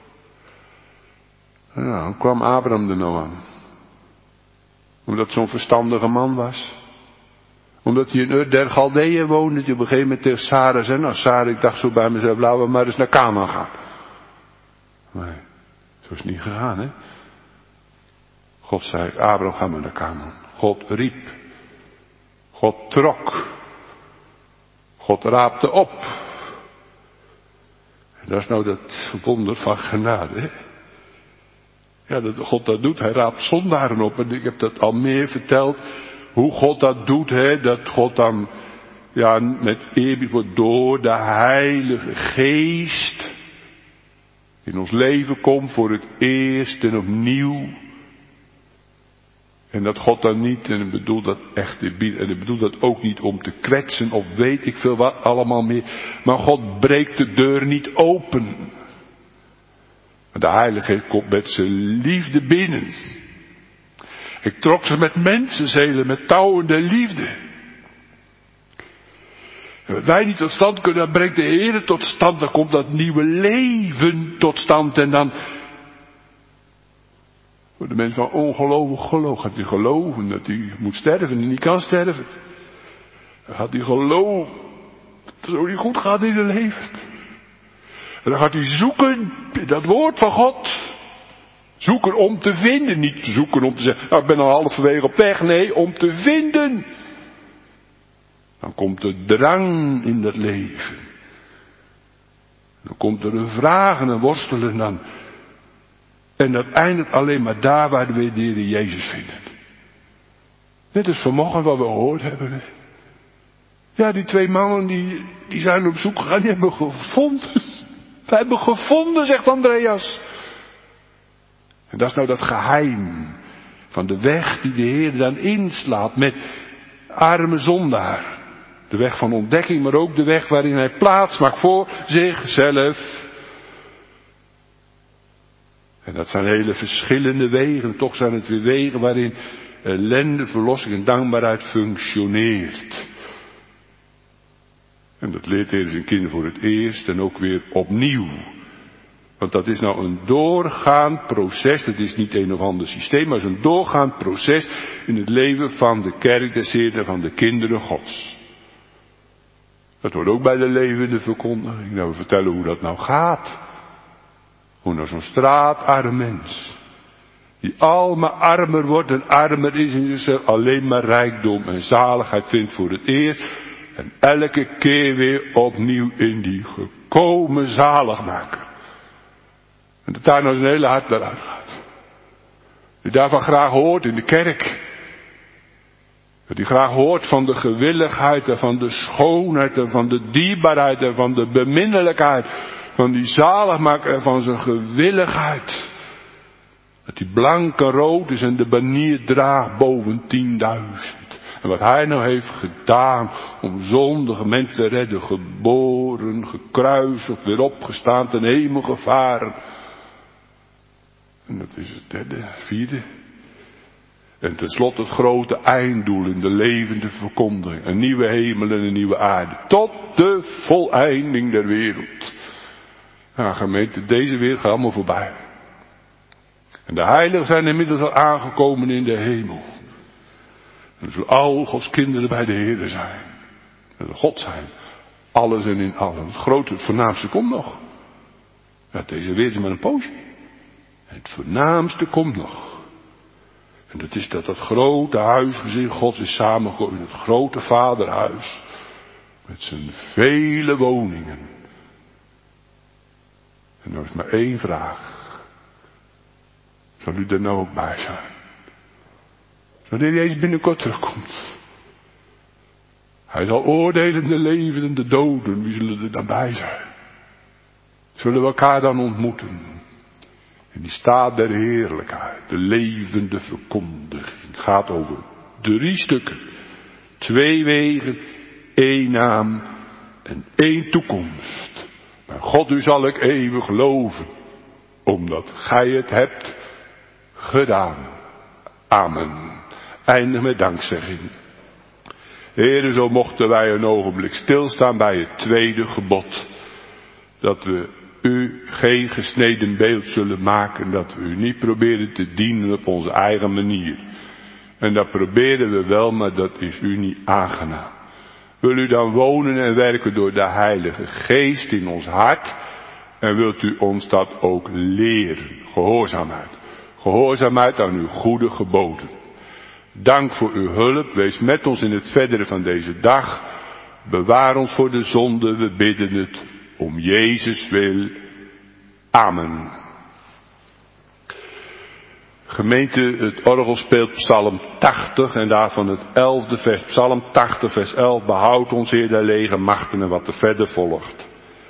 [SPEAKER 1] Nou, hoe kwam Abraham er nou aan? Omdat zo'n verstandige man was. Omdat hij in Ur der Galdeeën woonde. Die op een gegeven moment tegen Sarah zei. Nou Sarah, ik dacht zo bij mezelf, laten we maar eens naar Kanaan gaan. Nee, zo is het niet gegaan, hè. God zei, Abraham, ga maar naar Kanaan. God riep. God trok. God raapte op. En dat is nou dat wonder van genade, hè. Ja, dat God dat doet. Hij raapt zondaren op. En ik heb dat al meer verteld. Hoe God dat doet, hè. Dat God dan, ja, met eerbied wordt door de Heilige Geest in ons leven komt voor het eerst en opnieuw. En dat God dan niet, en ik bedoel dat echt, en ik bedoel dat ook niet om te kwetsen of weet ik veel wat allemaal meer. Maar God breekt de deur niet open. De Heilige Geest komt met zijn liefde binnen. Ik trok ze met mensenzelen, met touwende liefde. En wat wij niet tot stand kunnen, dan brengt de Heer het tot stand. Dan komt dat nieuwe leven tot stand. En dan, voor de mensen van ongelovig geloof, gaat hij geloven dat hij moet sterven en niet kan sterven. Dan gaat hij geloven dat het zo niet goed gaat in zijn leven. En dan gaat hij zoeken in dat woord van God. Zoeken om te vinden. Niet zoeken om te zeggen, nou ik ben al halverwege op weg. Nee, om te vinden. Dan komt de drang in dat leven. Dan komt er een vragen en worstelen dan. En dat eindigt alleen maar daar waar we de Heer Jezus vinden. Net als vanmorgen wat we gehoord hebben. Ja, die twee mannen die, die zijn op zoek gegaan, die hebben gevonden. We hebben gevonden, zegt Andreas. En dat is nou dat geheim van de weg die de Heer dan inslaat met arme zondaar. De weg van ontdekking, maar ook de weg waarin hij plaats maakt voor zichzelf. En dat zijn hele verschillende wegen. Toch zijn het weer wegen waarin ellende, verlossing en dankbaarheid functioneert. En dat leert de Heer zijn kinderen voor het eerst en ook weer opnieuw. Want dat is nou een doorgaand proces. Dat is niet een of ander systeem, maar het is een doorgaand proces in het leven van de kerk des Heeren en van de kinderen Gods. Dat wordt ook bij de levende verkondiging. Nou, we vertellen hoe dat nou gaat. Hoe nou zo'n straatarm mens, die al maar armer wordt en armer is in zichzelf, alleen maar rijkdom en zaligheid vindt voor het eerst. En elke keer weer opnieuw in die gekomen zaligmaker. En dat daar nou zijn hele hart naar uitgaat. Die daarvan graag hoort in de kerk. Dat hij graag hoort van de gewilligheid en van de schoonheid en van de dierbaarheid en van de beminnelijkheid. Van die zaligmaker en van zijn gewilligheid. Dat hij blank en rood is en de banier draagt boven tienduizend. En wat hij nou heeft gedaan om zondige mensen te redden. Geboren, gekruisigd, weer opgestaan, ten hemel gevaren. En dat is het derde, vierde. En tenslotte het grote einddoel in de levende verkondiging. Een nieuwe hemel en een nieuwe aarde. Tot de voleinding der wereld. Nou gemeente, deze wereld gaat allemaal voorbij. En de heiligen zijn inmiddels al aangekomen in de hemel. En zullen al Gods kinderen bij de Heer zijn. En de God zijn. alles en in allen. Het grote, het voornaamste komt nog. Ja, deze wereld is maar een poosje. En het voornaamste komt nog. En dat is dat dat grote huisgezin Gods is samengekomen in het grote vaderhuis. Met zijn vele woningen. En nou is maar één vraag. Zal u er nou ook bij zijn? Wanneer Jezus binnenkort terugkomt. Hij zal oordelen de levenden en de doden. Wie zullen er dan bij zijn? Zullen we elkaar dan ontmoeten? In die staat der heerlijkheid. De levende verkondiging. Het gaat over drie stukken. Twee wegen. één naam. En één toekomst. Maar God, u zal ik eeuwig loven. Omdat gij het hebt gedaan. Amen. Eindig met dankzegging. Heere, zo mochten wij een ogenblik stilstaan bij het tweede gebod. Dat we u geen gesneden beeld zullen maken. Dat we u niet proberen te dienen op onze eigen manier. En dat proberen we wel, maar dat is u niet aangenaam. Wil u dan wonen en werken door de Heilige Geest in ons hart. En wilt u ons dat ook leren. Gehoorzaamheid. Gehoorzaamheid aan uw goede geboden. Dank voor uw hulp. Wees met ons in het verdere van deze dag. Bewaar ons voor de zonde. We bidden het om Jezus wil. Amen. Gemeente, het orgel speelt Psalm tachtig en daarvan het elfde vers. Psalm tachtig vers elf. Behoud ons, Heer der legermachten, en wat er verder volgt.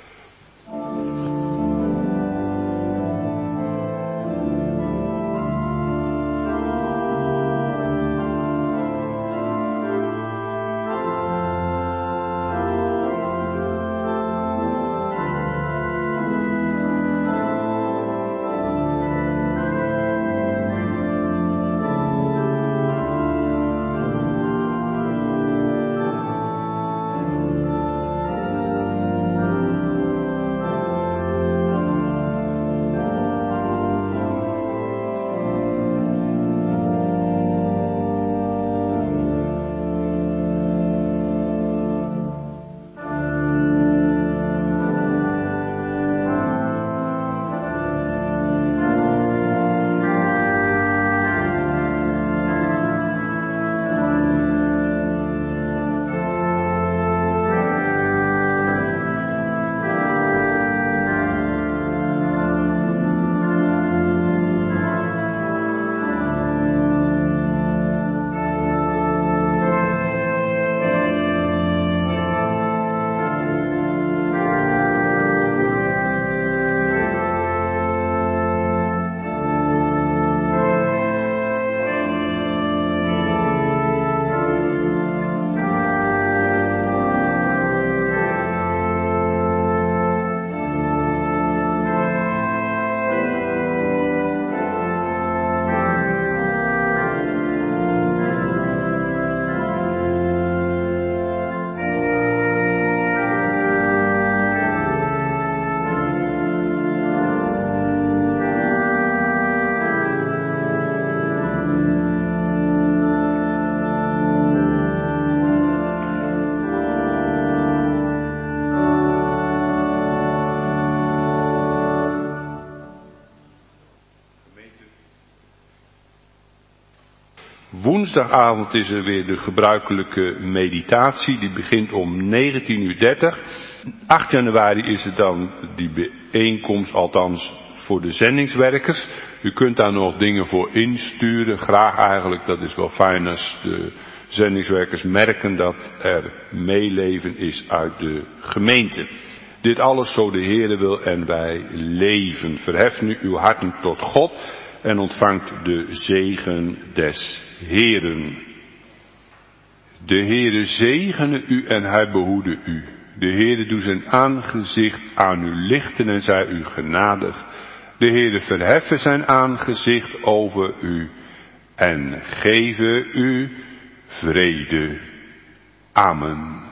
[SPEAKER 1] Woensdagavond is er weer de gebruikelijke meditatie. Die begint om negentien uur dertig. acht januari is er dan die bijeenkomst, althans voor de zendingswerkers. U kunt daar nog dingen voor insturen. Graag eigenlijk, dat is wel fijn als de zendingswerkers merken dat er meeleven is uit de gemeente. Dit alles zo de Heere wil en wij leven. Verhef nu uw harten tot God en ontvangt de zegen des Heeren. De Heere zegene u en hij behoede u. De Heere doe zijn aangezicht aan u lichten en zij u genadig. De Heere verheffe zijn aangezicht over u en geven u vrede. Amen.